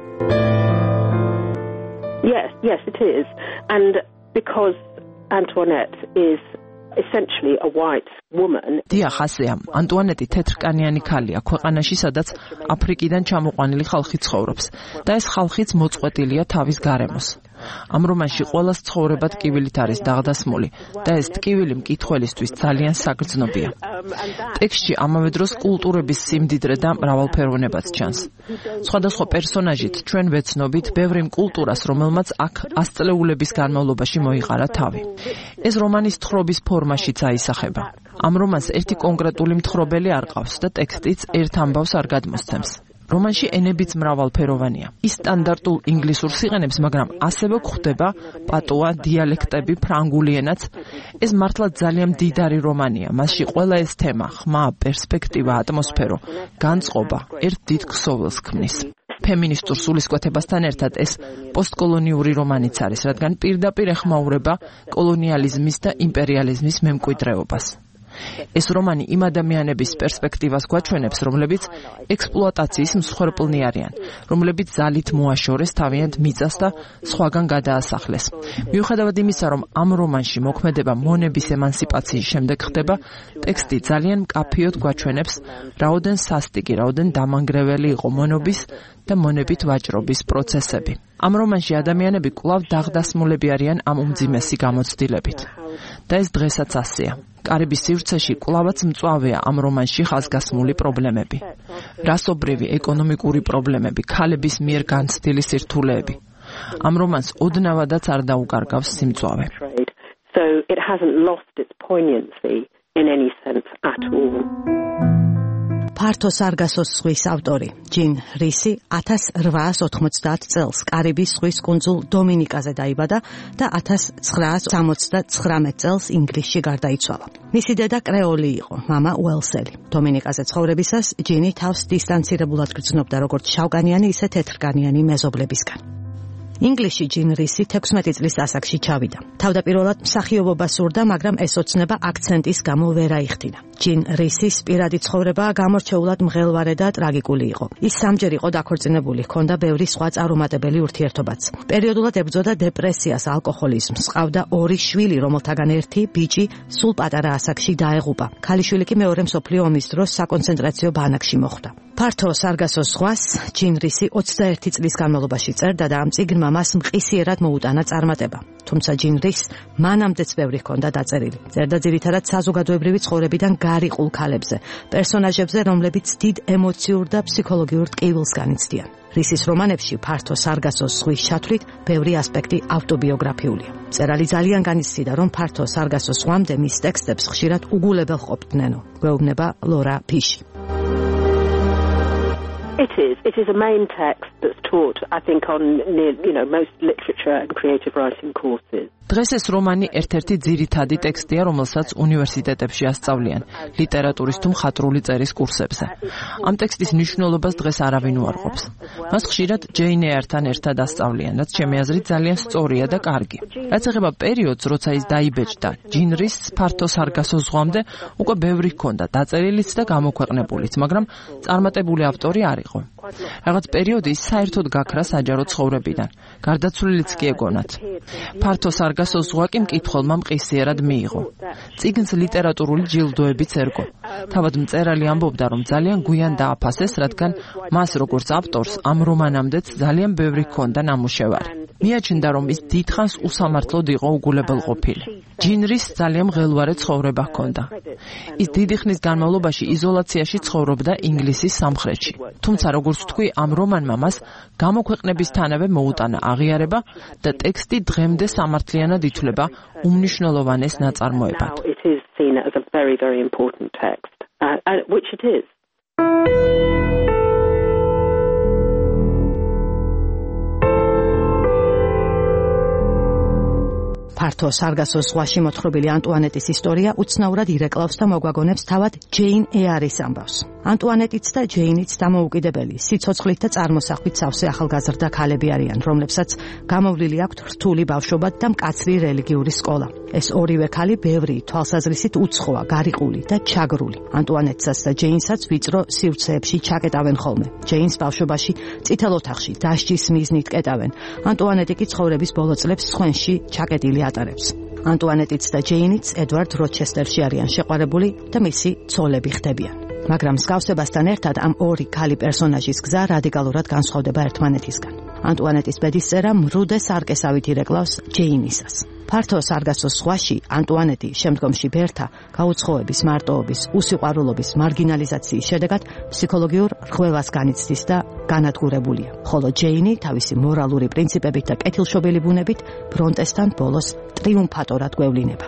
Yes, yes it is. And because Antoinette is essentially a white woman. დიახ, ასეა. ანტუანეტი თეთრკანიანი ქალია, ქვეყანაში, სადაც აფრიკიდან ჩამოყვანილი ხალხი ცხოვრობს და ეს ხალხიც მოწყვეტილია თავის გარემოს. ამ რომანში ყველას ცხოვრება ტკივილით არის დაღდასმული და ეს ტკივილი მკითხველისთვის ძალიან საგრძნობია. ტექსტში ამავე დროს კულტურების სიმდიდრე და მრავალფეროვნებაც ჩანს. სხვადასხვა პერსონაჟით ჩვენ ვეცნობით ბევრი კულტურას, რომელმაც აქ ასწლეულების განმავლობაში მოიყარა თავი. ეს რომანის თხრობის ფორმაშიც აისახება. ამ რომანს ერთი კონკრეტული მთხრობელი არ ყავს და ტექსტიც ერთ ამბავს არ გადმოსცემს. რომანში ენებიც მრავალფეროვანია. ის სტანდარტულ ინგლისურს იყენებს, მაგრამ ასევე გვხვდება პატოა, დიალექტები, ფრანგული ენაც. ეს მართლა ძალიან მდიდარი რომანია. მასში ყველა ეს თემა, ხმა, პერსპექტივა, ატმოსფერო, განწყობა ერთ დიდ ქსოვილს ქმნის. ფემინისტურ სულისკვეთებასთან ერთად ეს პოსტკოლონიური რომანიც არის, რადგან პირდაპირ ეხმაურება კოლონიალიზმის და იმპერიალიზმის მემკვიდრეობას. ეს რომანი იმ ადამიანების პერსპექტივას გვაჩვენებს, რომლებიც ექსპლუატაციის მსხვერპლნი არიან, რომლებიც ძალით მოაშორეს თავიანთ მიწას და სხვაგან გადაასახლეს. მიუხედავად იმისა, რომ ამ რომანში მოქმედება მონების ემანსიპაციის შემდეგ ხდება, ტექსტი ძალიან მკაფიოდ გვაჩვენებს, რაოდენ სასტიკი, რაოდენ დამანგრეველი იყო მონობის და მონებით ვაჭრობის პროცესები. ამ რომანში ადამიანები კვლავ დაღდასმულები არიან ამ უმძიმესი გამოცდილებით. და ეს დღესაც ასეა. კარიბის სივრცეში კვლავაც მწვავეა ამ რომანში ხაზგასმული პრობლემები. რასობრივი, ეკონომიკური პრობლემები, ქალების მიერ განცდილი სირთულეები. ამ რომანს ოდნავადაც არ დაუკარგავს სიმწვავე. So it hasn't lost its poignancy in any sense at all. ფართო სარგასოს ზღვის ავტორი ჯინ რისი ათას რვაას ოთხმოცდაათ წელს კარიბის ზღვის კუნძულ დომინიკაზე დაიბადა და ათას ცხრაას სამოცდაცხრამეტ წელს ინგლისში გარდაიცვალა. მისი დედა კრეოლი იყო, მამა უელსელი. დომინიკაზე ცხოვრებისას ჯინი თავს დისტანცირებულად გრძნობდა როგორც შავკანიანი, ისე თეთრკანიანი მეზობლებისგან. ინგლისში ჯინ რისი თექვსმეტი წლის ასაკში ჩავიდა. თავდაპირველად მსახიობობა სურდა, მაგრამ ეს ოცნება აქცენტის გამო ვერ აიხდინა. ჯინ რისის პირადი ცხოვრება გამორჩეულად მღელვარე და ტრაგიკული იყო. ის სამჯერ იყო დაქორწინებული, ჰქონდა ბევრი სხვა წარუმატებელი ურთიერთობაც. პერიოდულად ებრძოდა დეპრესიას, ალკოჰოლიზმს, ჰყავდა ორი შვილი, რომელთაგან ერთი ბიჭი სულ პატარა ასაკში დაეღუპა. ქალიშვილი კი მეორე მსოფლიო ომის დროს საკონცენტრაციო ბანაკში მოხვდა. ფართო სარგასოს ზღვას ჯინ რისი ოცდაერთი წლის განმავლობაში წერდა და ამ წიგნმა მას მყისიერად მოუტანა წარმატება. თუმცა ჯინ რის მანამდეც ბევრი ჰქონდა დაწერილი. წერდა ძირითადად საზოგადოებრივი ცხოვრებიდან გარიყულ ქალებზე, პერსონაჟებზე, რომლებიც დიდ ემოციურ და ფსიქოლოგიურ ტკივილს განიცდიან. რისის რომანებში ფართო სარგასოს ზღვის ჩათვლით ბევრი ასპექტი ავტობიოგრაფიულია. მწერალი ძალიან განიცდიდა, რომ ფართო სარგასოს ზღვამდე მის ტექსტებს ხშირად უგულებელ ყოფნენო. გვეუბნება ლორა ფიში. It is. It is a main text that's taught, I think, on you know most literature and creative writing courses. დღეს ეს რომანი ერთ-ერთი ძირითადი ტექსტია, რომელსაც უნივერსიტეტებში ასწავლიან ლიტერატურის თუ მხატვრული წერის კურსებზე. ამ ტექსტის მნიშვნელობას დღეს არავინ უარყოფს. მას ხშირად ჯეინ ეართან ერთად ასწავლიან, რაც ჩემი აზრით ძალიან სწორია და კარგი. რაც ეხება პერიოდს, როცა ის დაიბეჭდა, ჯინ რის ფართო სარგასოს ზღვამდე უკვე ბევრი ჰქონდა დაწერილიც და გამოქვეყნებულიც, მაგრამ წარმატებული ავტორი არ იყო. რაღაც პერიოდი ის საერთოდ გაქრა საჯარო ცხოვრებიდან. გარდაცვლილიც კი ეგონათ. ფართო სარგასოს ზღვა კი მკითხველმა მყისიერად მიიღო. წიგნს ლიტერატურული ჯილდოებიც ერგო. თავად მწერალი ამბობდა, რომ ძალიან გვიან დააფასეს, რადგან მას როგორც ავტორს ამ რომანამდეც ძალიან ბევრი ჰქონდა ნამუშევარი. მიაჩნდა, რომ ის დიდხანს უსამართლოდ იყო უგულებელყოფილი. ჯინ რის ძალიან მღელვარე ცხოვრება ჰქონდა. ის დიდი ხნის განმავლობაში იზოლაციაში ცხოვრობდა ინგლისის სამხრეთში. თუმცა როგორც თქვი, ამ რომანმა მას გამოქვეყნებისთანავე მოუტანა აღიარება და ტექსტი დღემდე სამართლიანად ითვლება უმნიშვნელოვანეს ნაწარმოებად. It is seen as a very very important text, uh, which it is. ფართო სარგასოს ზღვაში მოთხრობილი ანტუანეტის ისტორია უცნაურად ირეკლავს და მოგვაგონებს თავად ჯეინ ეარის ამბავს. ანტუანეტიც და ჯეინიც დამოუკიდებელი, სიცოცხლით და წარმოსახვით სავსე ახალგაზრდა ქალები არიან, რომლებსაც გამოვლილი აქვთ რთული ბავშვობა და მკაცრი რელიგიური სკოლა. ეს ორივე ქალი ბევრი თვალსაზრისით უცხოა, გარიყული და ჩაგრული. ანტუანეტსაც და ჯეინსაც ვიწრო სივრცეებში ჩაკეტავენ ხოლმე. ჯეინს ბავშვობაში წითელ ოთახში დასჯის მიზნით კეტავენ. ანტუანეტი კი ცხოვრების ბოლო წლებს სხვენში ჩაკეტილი ატარებს. ანტუანეტიც და ჯეინიც ედვარდ როჩესტერში არიან შეყვარებული და მისი ცოლები ხდებიან. მაგრამ მსგავსებასთან ერთად ამ ორი ქალი პერსონაჟის გზა რადიკალურად განსხვავდება ერთმანეთისგან. ანტუანეტის ბედისწერა მრუდე სარკესავით ირეკლავს ჯეინისას. ფართო სარგასოს ზღვაში ანტუანეტი შემდგომში ბერთა გაუცხოების, მარტოობის, უსიყვარულობის, მარგინალიზაციის შედეგად ფსიქოლოგიურ რღვევას განიცდის და განადგურებულია. ხოლო ჯეინი თავისი მორალური პრინციპებით და კეთილშობილი ბუნებით ბრონტესთან ბოლოს ტრიუმფატორად გვევლინება.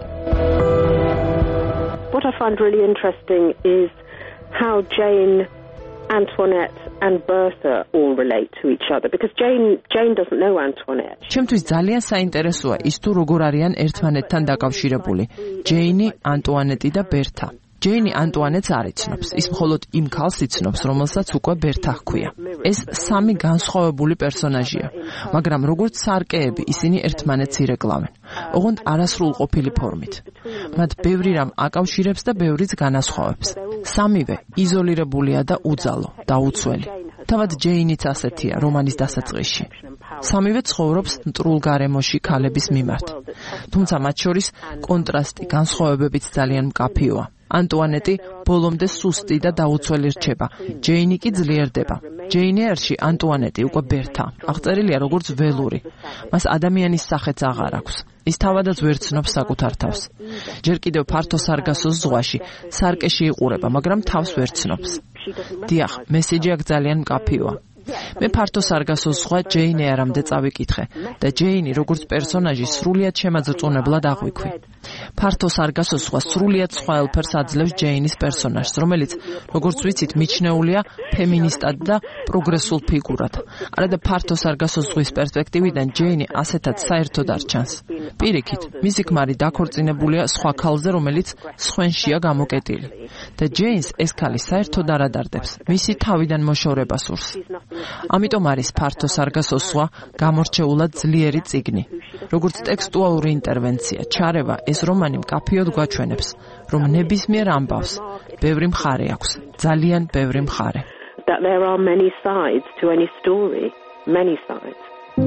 What I find really interesting is how Jane, Antoinette and Bertha all relate to each other, because Jane Jane doesn't know Antoinette. ჩემთვის ძალიან საინტერესოა ის თუ როგორ არიან ერთმანეთთან დაკავშირებული ჯეინი, ანტუანეტი და ბერთა. ჯეინი ანტუანეტს არ იცნობს, ის მხოლოდ იმ ქალს იცნობს, რომელსაც უკვე ბერთა ჰქვია. ეს სამი განსხვავებული პერსონაჟია, მაგრამ როგორც სარკეები ისინი ერთმანეთს ირეკლავენ, ოღონდ არასრულყოფილი ფორმით. მათ ბევრი რამ აკავშირებს და ბევრიც განასხვავებს. სამივე იზოლირებულია და უძალო და უცველი. თავად ჯეინიც ასეთია რომანის დასაწყისში. სამივე ცხოვრობს მტრულ გარემოში ქალების მიმართ. თუმცა მათ შორის კონტრასტი, განსხვავებებიც ძალიან მკაფიოა. ანტუანეტი ბოლომდე სუსტი და დაუცველი რჩება, ჯეინი კი ძლიერდება. ჯეინ ერში ანტუანეტი უკვე ბერთა, აღწერილია როგორც ველური. მას ადამიანის სახეც აღარ აქვს. ის თავადაც ვერ ცნობს საკუთარ თავს. ჯერ კიდევ ფართო სარგასოს ზღვაში სარკეში იყურება, მაგრამ თავს ვერ ცნობს. დიახ, მესიჯი აქ ძალიან მკაფიოა. მე ფართო სარგასოს ზღვა ჯეინ ერამდე წავიკითხე და ჯეინი როგორც პერსონაჟი სრულიად შემაძრწუნებლად აღვიქვი. ფართო სარგასოს ზღვა სრულიად სხვა ელფერს აძლევს ჯეინის პერსონაჟს, რომელიც, როგორც ვიცით, მიჩნეულია ფემინისტად და პროგრესულ ფიგურად. არადა ფართო სარგასოს ზღვის პერსპექტივიდან ჯეინი ასეთად საერთოდ არ ჩანს. პირიქით, მისი ქმარი დაქორწინებულია სხვა ქალზე, რომელიც სხვენშია გამოკეტილი. და ჯეინს ეს ქალი საერთოდ არ ადარდებს. მისი თავიდან მოშორება სურს. ამიტომ არის ფართო სარგასოს ზღვა გამორჩეულად ძლიერი წიგნი. როგორც ტექსტუალური ინტერვენცია, ჩარევა ეს რომანი მკაფიოდ გვაჩვენებს, რომ ნებისმიერ ამბავს ბევრი მხარე აქვს, ძალიან ბევრი მხარე. That there are many sides to any story, many sides.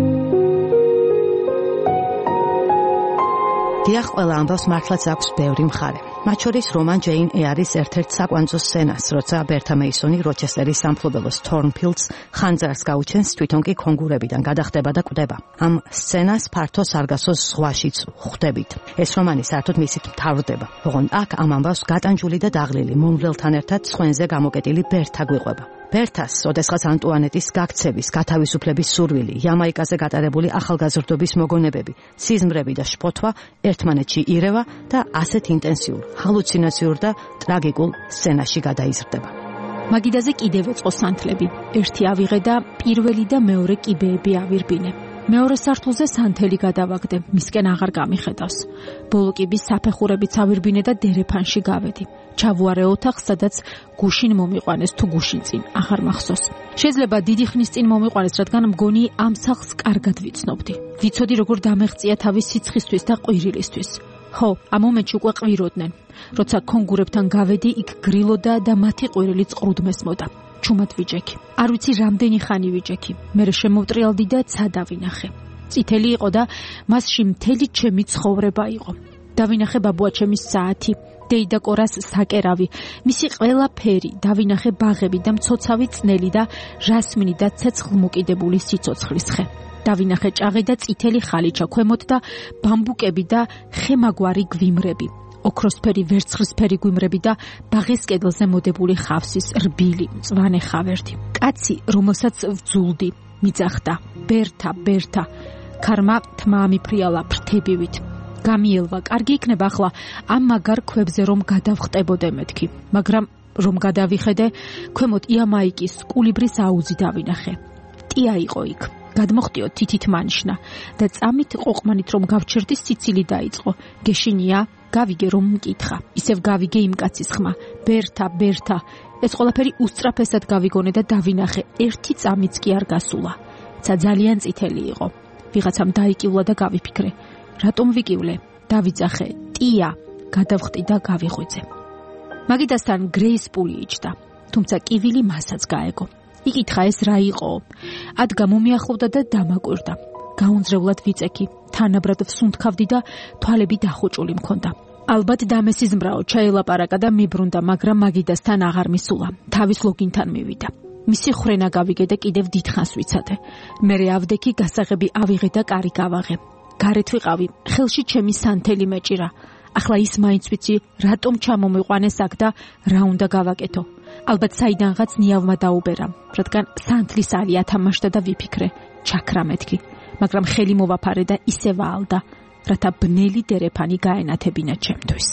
დიახ, ყველა ამბავს მართლაც აქვს ბევრი მხარე. მათ შორის რომან ჯეინ ეარის ერთ-ერთ საკვანძო სცენას, როცა ბერთა მეისონი როჩესტერის სამფლობელოს თორნფილდს ხანძარს გაუჩენს, თვითონ კი კონგურებიდან გადახტება და კვდება. ამ სცენას ფართო სარგასოს ზღვაშიც ხვდებით. ეს რომანი საერთოდ მისით მთავრდება. ოღონდ აქ ამ ამბავს გატანჯული და დაღლილი მომღლელთან ერთად სხვენზე გამოკეტილი ბერთა გვიყვება. ბერთას, ოდესღაც ანტუანეტის გაქცევის, გათავისუფლების სურვილი, იამაიკაზე გატარებული ახალგაზრდობის მოგონებები, სიზმრები და შფოთვა ერთმანეთში ირევა და ასეთ ინტენსიურ, ჰალუცინაციურ და ტრაგიკულ სცენაში გადაიზრდება. მაგიდაზე კიდევ ეწყო სანთლები. ერთი ავიღე და პირველი და მეორე კიბეები ავირბინე. მეორე სართულზე სანთელი გადავაგდე, მისკენ აღარ გამიხედავს. ბოლო კიბის საფეხურებიც ავირბინე და დერეფანში გავედი. ჩავუარე ოთახს, სადაც გუშინ მომიყვანეს თუ გუშინ წინ, აღარ მახსოვს. შეიძლება დიდი ხნის წინ მომიყვანეს, რადგან მგონი ამ სახლს კარგად ვიცნობდი. ვიცოდი როგორ დამეღწია თავის სიცხისთვის და ყვირილისთვის. ხო, ამ მომენტში უკვე ყვიროდნენ. როცა კონგურებთან გავედი, იქ გრილოდა და მათი ყვირილი წყრუდმესმოდა. ჩუმად ვიჯექი. არ ვიცი რამდენი ხანი ვიჯექი. მერე შემოვტრიალდი და ცადავინახე. წითელი იყო და მასში მთელი ჩემი ცხოვრება იყო. დავინახე ბაბუაჩემის საათი, დეიდა კორას საკერავი, მისი ყველა ფერი, დავინახე ბაღები და მცოცავი წნელი და ჟასმინი და ცეცხლმოკიდებული სიცოცხლის ხე. დავინახე ჭაღი და წითელი ხალიჩა ქვემოთ და ბამბუკები და ხემაგვარი გვიმრები. ოქროსფერი ვერცხლისფერი გვიმრები და ბაღის კედელზე მოდებული ხავსის რბილი მწვანე ხავერდი. კაცი, რომელსაც ვძულდი, მიძახდა: ბერთა, ბერთა. ქარმა თმა მიფრიალა ფრთებივით. გამიელვა, კარგი იქნება ახლა ამ მაგარ ქვებზე რომ გადავხტებოდე მეთქი, მაგრამ რომ გადავიხედე, ქვემოთ იამაიკის კულიბრის აუზი დავინახე. ტია იყო იქ. გადმოხტიო თითით მანიშნა და წამით ყოყმანით რომ გავჩერდი სიცილი დაიწყო. გეშინია, გავიგე რომ მკითხა. ისევ გავიგე იმ კაცის ხმა. ბერთა, ბერთა. ეს ყველაფერი უსწრაფესად გავიგონე და დავინახე, ერთი წამიც კი არ გასულა. ცა ძალიან წითელი იყო. ვიღაცამ დაიკივლა და გავიფიქრე. რატომ ვიკივლე? დავიძახე, ტია, გადავხტი და გავიღვიძე. მაგიდასთან გრეისპული იჯდა, თუმცა კივილი მასაც გაეგო. იკითხა ეს რა იყო? ადგა მომიახლოვდა და დამაკვირდა. გაუნძრევლად ვიწექი, თანაბრად ვსუნთქავდი და თვალები დახოჭული მქონდა. ალბათ დამესიზმრაო, ჩაელაპარაკა და მიბრუნდა, მაგრამ მაგიდასთან აღარ მისულა. თავის ლოგინთან მივიდა. მისი ხრენა გავიგე და კიდევ დიდხანს ვიცადე. მერე ავდექი, გასაღები ავიღე და კარი გავაღე. გარეთ ვიყავი, ხელში ჩემი სანთელი მეჭირა. ახლა ის მაინც ვიცი, რატომ ჩამომიყვანეს აქ და რა უნდა გავაკეთო. ალბათ საიდანღაც ნიავმა დაუბერა, რადგან სანთლის ალი ათამაშდა და ვიფიქრე, ჩაქრა მეთქი, მაგრამ ხელი მოვაფარე და ისე ვაალდა, რათა ბნელი დერეფანი გაენათებინა ჩემთვის.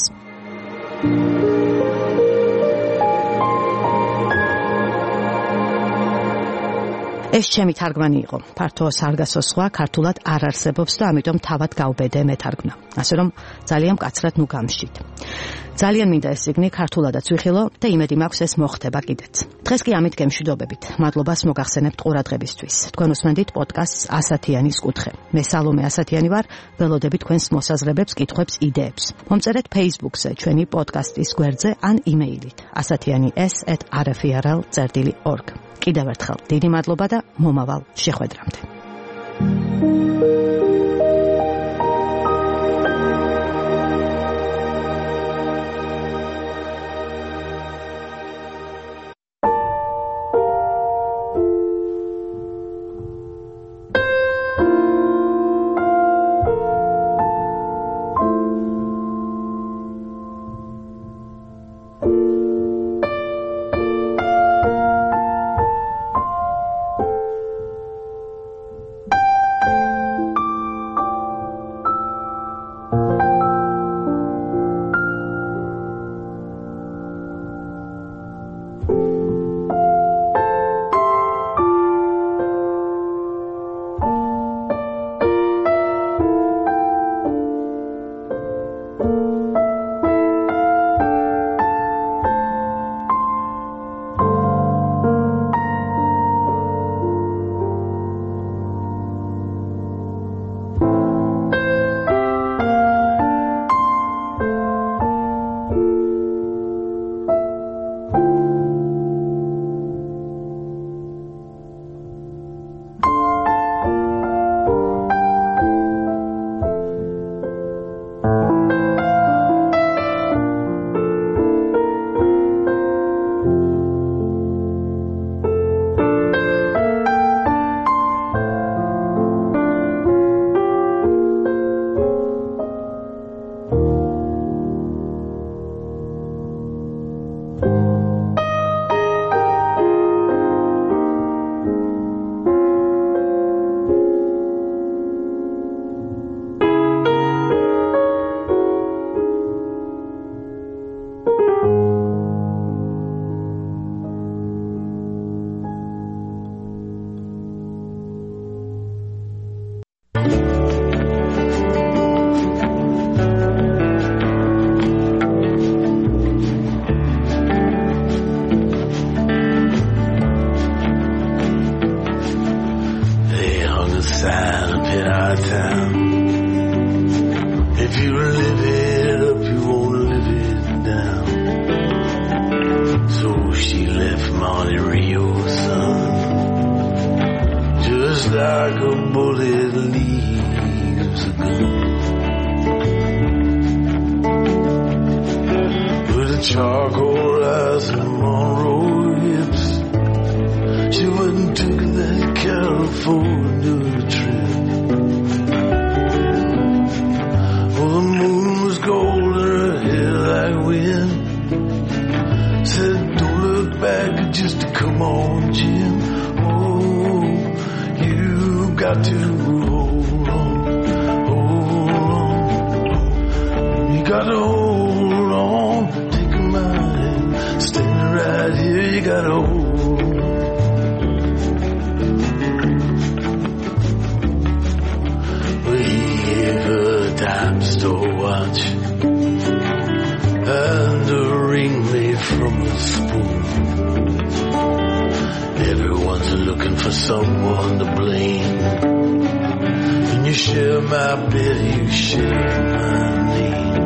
ეს ჩემი თარგმანი იყო. ფართო სარგასოს ზღვა ქართულად არ არსებობს და ამიტომ თავად გავბედე მეთარგმნა. ასე რომ ძალიან მკაცრად ნუ გამშით. ძალიან მინდა ეს წიგნი ქართულადაც ვიხილო და იმედი მაქვს ეს მოხდება კიდეც. დღეს კი ამით გემშვიდობებით. მადლობას მოგახსენებთ ყურადღებისთვის. თქვენ უსმენთ პოდკასტს ასათიანის კუთხე. მე სალომე ასათიანი ვარ, ველოდები თქვენს მოსაზრებებს, კითხვებს, იდეებს. მომწერეთ Facebook-ზე ჩვენი პოდკასტის გვერდზე ან იმეილით ასათიანი s at r f r l dot org. კიდევ ერთხელ დიდი მადლობა და მომავალ შეხვედრამდე. my town. If you live it up, you won't live it down. So she left Monte Rio, son, just like a bullet leaves a gun. With a charcoal eyes and Monroe hips, she went and took that California trip. Oh, the moon was gold and her hair like wind. Said, don't look back, just to come on, Jim. Oh, you got to hold on, hold on. You got to hold on, take my hand, standing right here, you got to hold on. Dime store watch and a ring made from a spoon. Everyone's looking for someone to blame. When you share my bed, you share my name.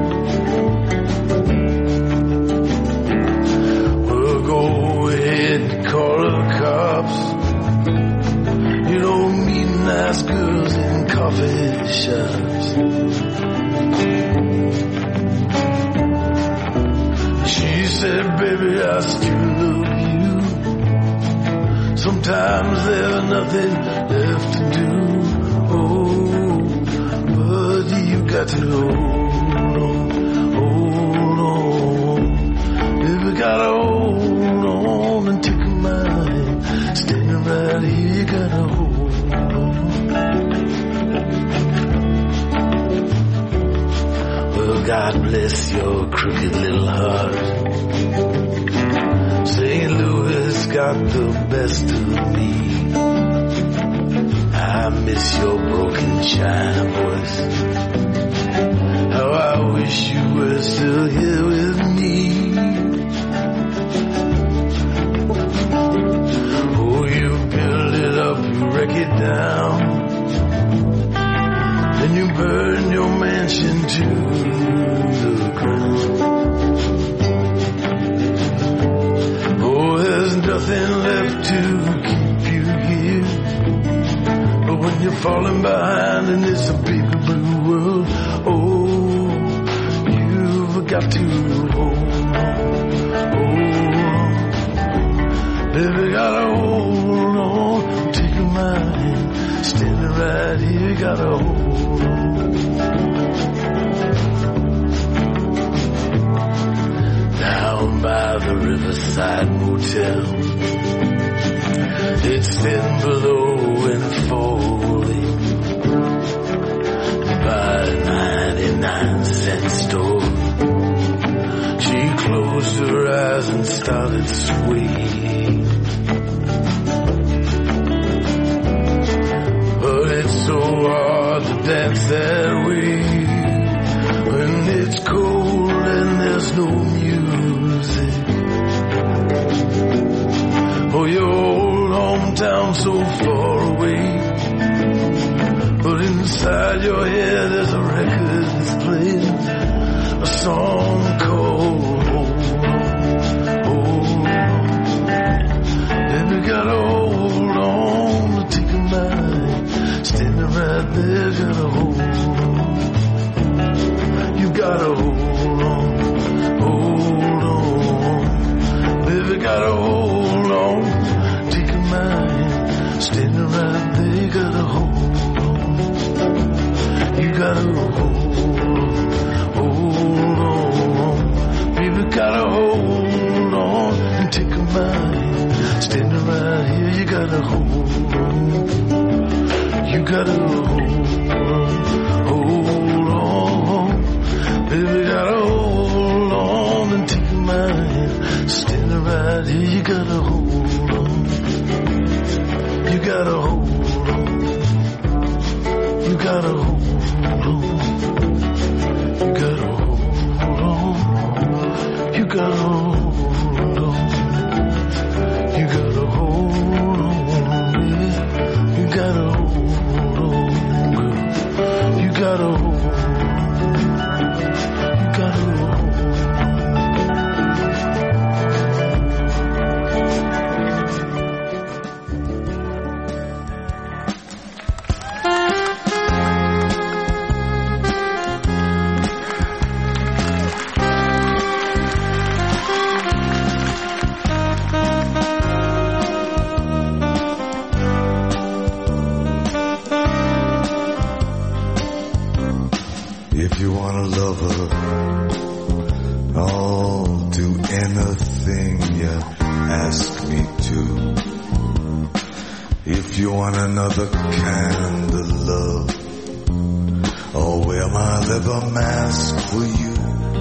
Well, go ahead and call the cops. You don't meet nice girls in coffee shops. She said, baby, I still love you. Sometimes there's nothing left to do. Oh, but you got to hold on, hold on. Baby, gotta hold on and take my hand. Standing right here, you gotta hold on. God bless your crooked little heart. Saint Louis got the best of me. I miss your broken China voice. How I wish you were still here with me. Oh, you build it up, you wreck it down. Then you burn your mansion too. Oh, there's nothing left to keep you here. But when you're falling behind and it's a big blue world, oh, you've got to hold on, hold on. Baby, gotta hold on, take my hand, standing right here, gotta hold on. Down by the Riverside Motel, it's thin below and falling. By a ninety-nine cent store, she closed her eyes and started swaying. But it's so hard to dance that way when it's cold and there's no music. Oh, your old hometown so far away, but inside your head there's a record that's playing a song called Hold On, Hold On. Baby, gotta hold on to take a mind, standing right there, gotta hold on. You gotta hold on, hold on. Baby, gotta hold on, take a mind, standing right there, gotta hold on. You gotta hold on, hold on. Baby, gotta hold on and take a mind, standing right here, you gotta hold on. You gotta hold on, hold on. Baby, gotta hold on and take my hand, standing right here, you gotta hold on. You gotta hold on. You gotta hold on. You gotta hold on. You gotta hold on. You gotta hold on. You gotta hold on, girl. gotta hold, you gotta hold. If you want a lover, I'll do anything you ask me to. If you want another kind of love, I'll wear my leather mask for you.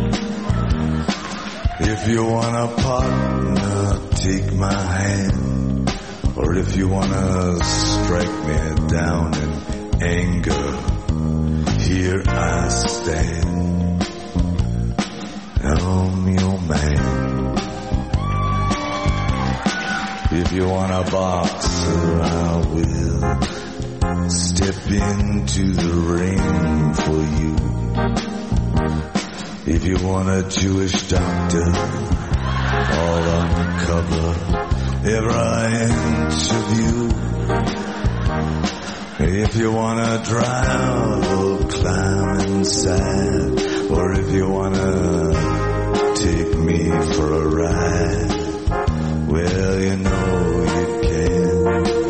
If you want a partner, take my hand. Or if you want to strike me down in anger, here I stand, I'm your man. If you want a boxer, I will step into the ring for you. If you want a Jewish doctor, I'll uncover every inch of you. If you wanna drive or climb inside, or if you wanna take me for a ride, well, you know you can.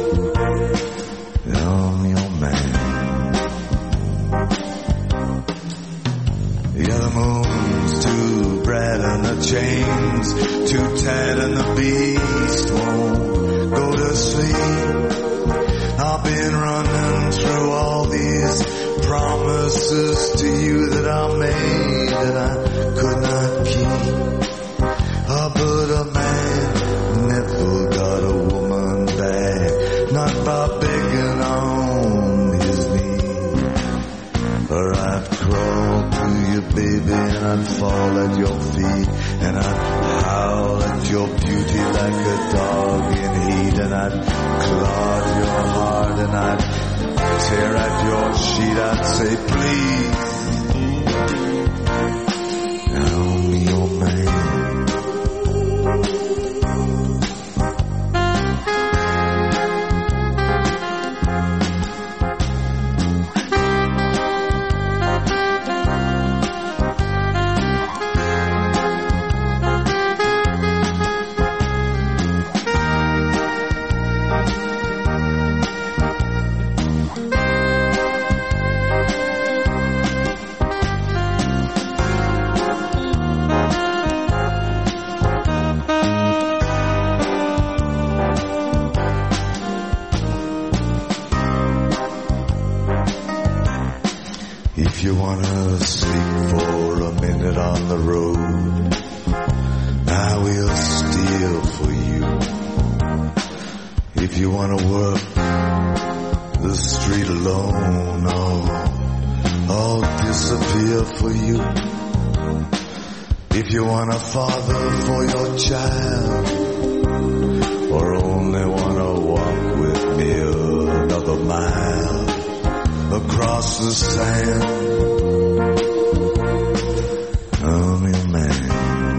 I'm your man. Yeah, the moon's too bright and the chains too tight and the beast won't go to sleep. I've been running through all these promises to you that I made that I could not keep. Oh, but a man never got a woman back, not by begging on his knees. Or I'd crawl to you, baby, and I'd fall at your feet, and I'd howl at your beauty like a dog in heat, and I'd clod your heart, and I'd tear at your sheet. I'd say, please, I'm your man. If you wanna sleep for a minute on the road, I will steal for you. If you wanna work the street alone, I'll, I'll disappear for you. If you want a father for your child, or only wanna walk with me another mile across the sand, I'm your man.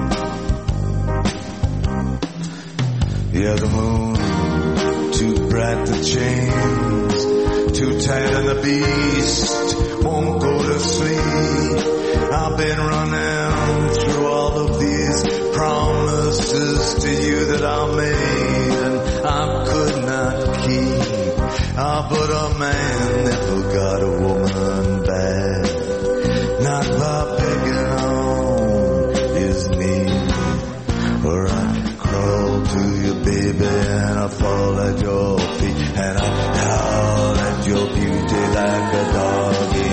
Yeah, the moon too bright, the chains too tight, and the beast won't go to sleep. I've been running through all of these promises to you that I made and I could not keep. Ah, but a man never got a woman back, not by begging on his knees. Or I crawl to you, baby, and I fall at your feet, and I howl at your beauty like a dog.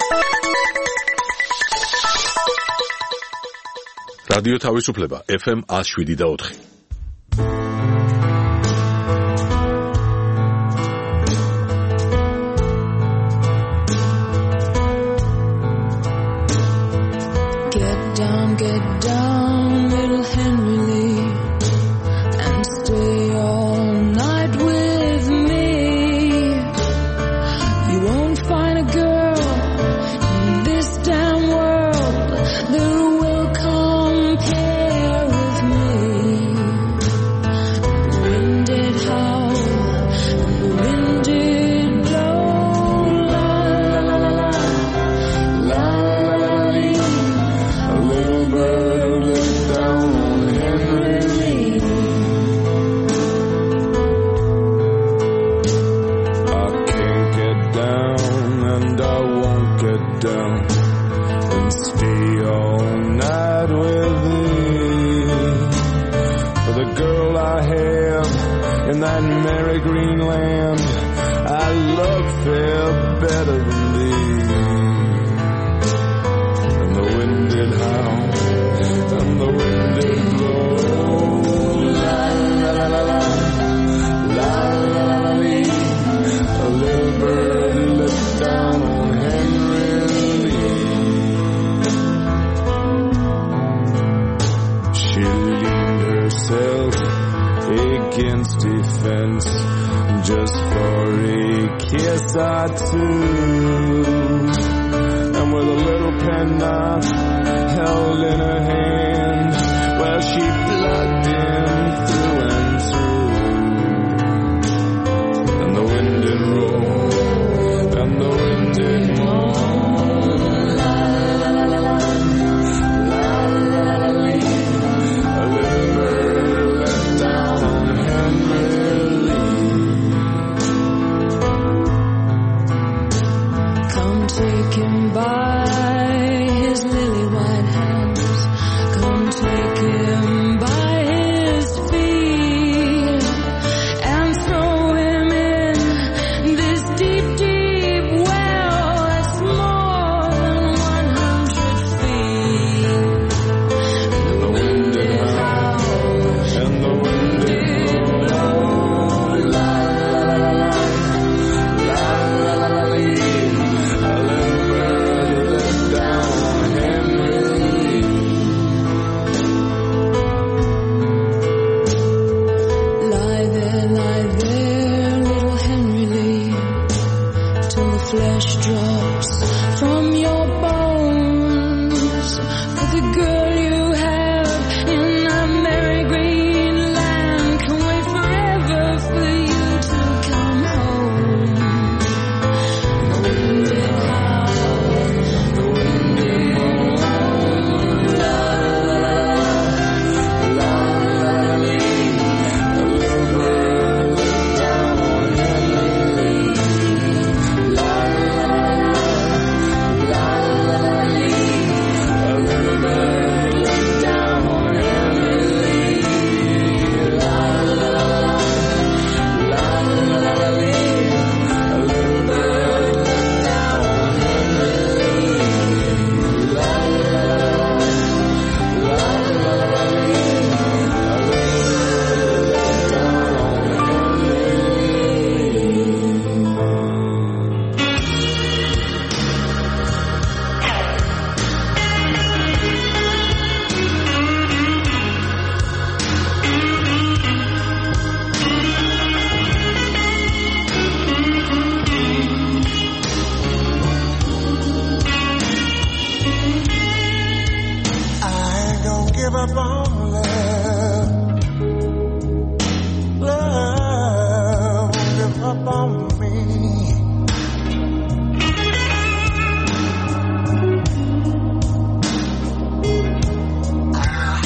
რადიო თავისუფლება ეფ ემ one oh seven და four. Get down, get down, little Henry Lee, and stay all night with me. You won't find a girl in this damn world that will compare with me. The wind did howl and the wind did blow, la la la la la la la lee. A little bird looked down on Henry Lee. I can't get down and I won't get down and stay all night with thee. For the girl I have in that merry green land, I love fair better than thee. And the wind did howl and the wind did blow, la la la la la la la la lee. A little bird looked down on Henry Lee. She leaned herself against a fence just for a kiss or two, and with a little penknife held in her hand, well, she plugged him through and through. And the wind did roll and the wind did moan, la la la la la la la la lee. A little bird let down on Henry Lee. Come take him by his lily white hands. Come take him by his feet and throw him in this deep, deep well that's more than one hundred feet. And the wind did howl and the wind did blow, la la la la la la la la lee. A little bird let down on Henry Lee. Lie there, lie there, little Henry Lee, till the flesh drops from your bones. For the girl you have in that merry green land can wait forever for you to come home. The wind did howl, the wind did moan, la la la la la la lee. A little bird let down on Henry Lee, la la la la la la la lee. A little bird let down on Henry Lee, la la la la la la la lee. A little bird let down on Henry Lee, la la la la la la la lee. A little bird let down on Henry I ain't gonna give up on love. Love won't give up on me. I,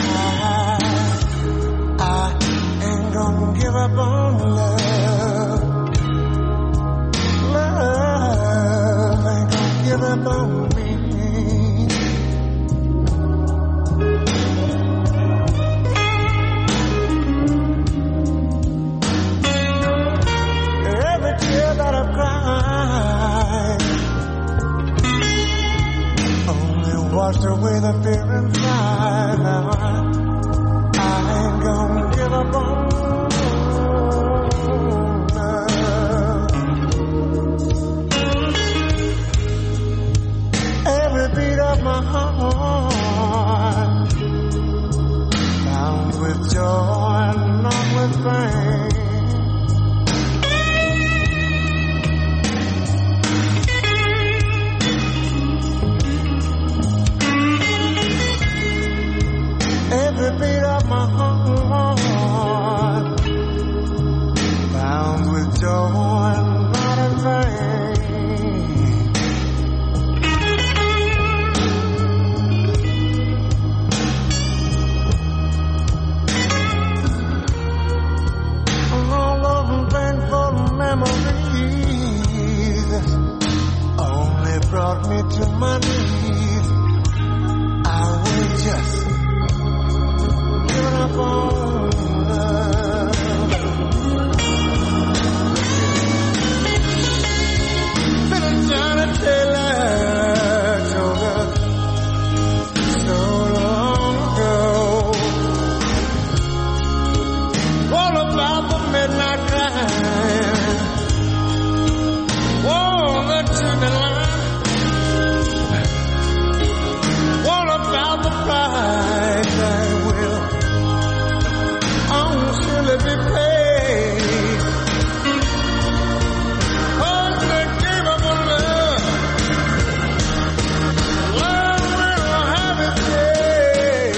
I ain't gonna give up on love. Love ain't gonna give up on me. Every tear that I've cried washed away the fear inside. Now I, I ain't gonna give up on love. Every beat of my heart bound with joy and not with pain. Every beat of my heart bound with joy and not in vain. All those painful memories only brought me to my knees. I will just up on love. Been a Johnny Taylor shoulder so long ago. All about the midnight climb. Whoa, the chimney line. All about the price I will surely be paid. Unforgivable love, love will have its day.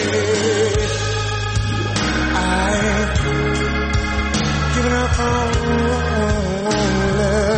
I ain't giving up on love.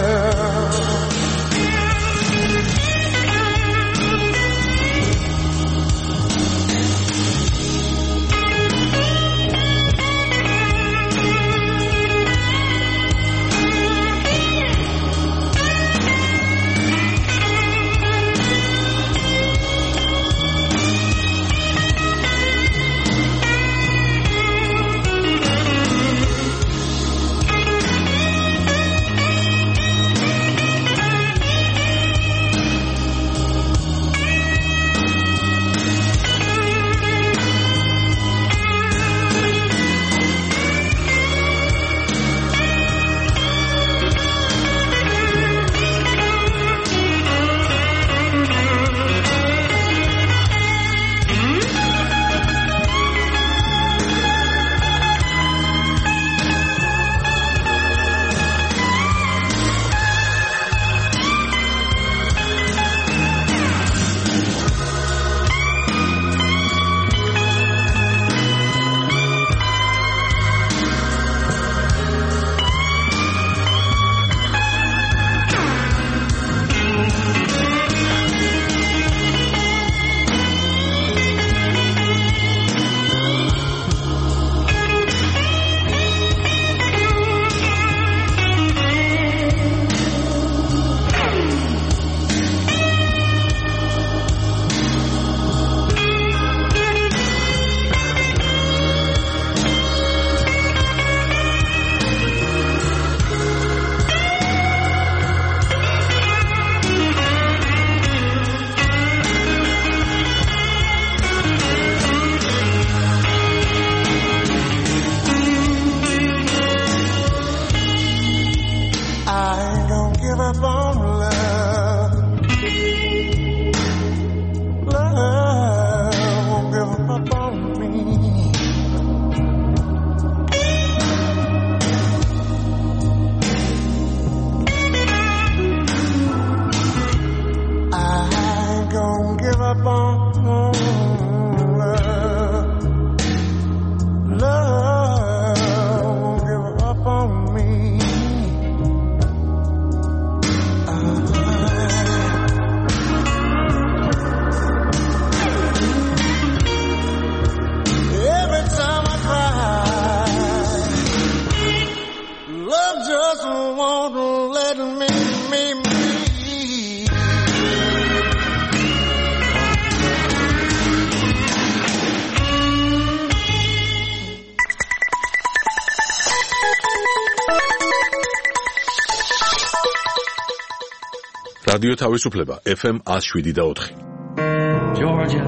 რადიო თავისუფლება ეფ ემ one oh seven და four. Georgia,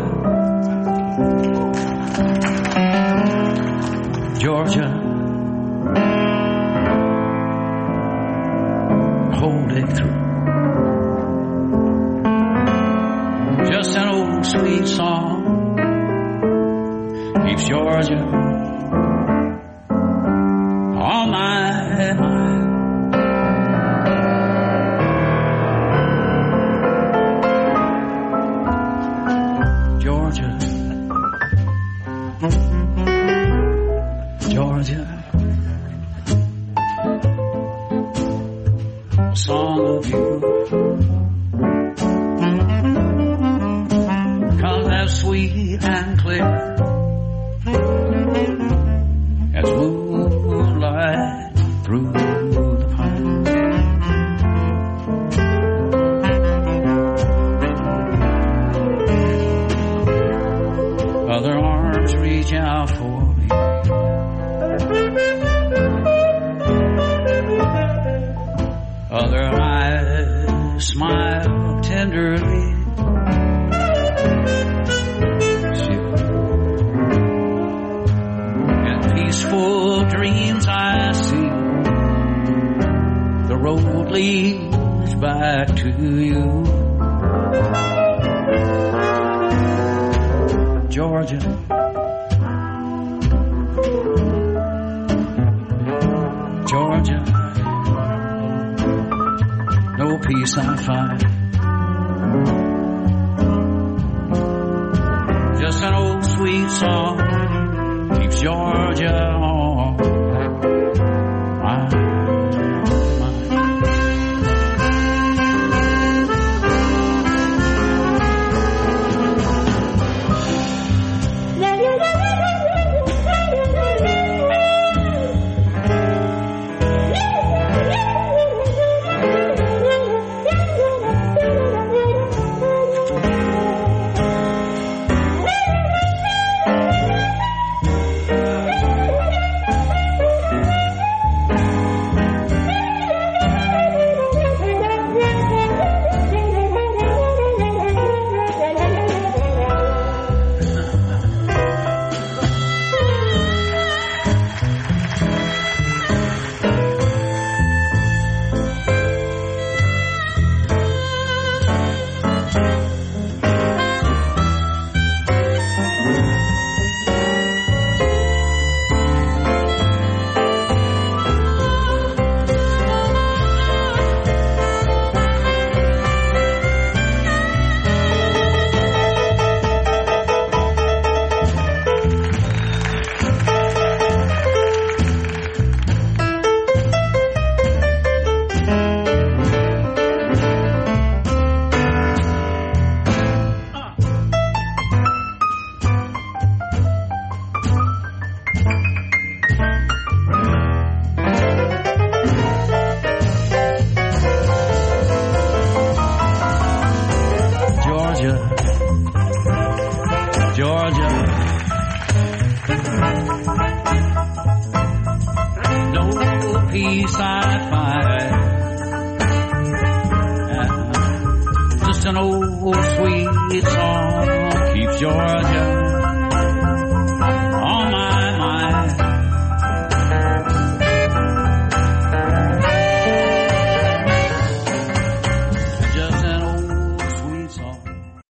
Georgia, hold it through. Just an old sweet song keeps Georgia on my mind. Georgia, Georgia, a song of you comes as sweet and clear as moonlight through the pines. Other arms reach out for me. Other eyes smile tenderly. And peaceful dreams I see. The road leads back to you. Georgia, Georgia, no peace I find. Just an old sweet song keeps Georgia on my mind. Georgia, no peace I find. Just an old sweet song keeps Georgia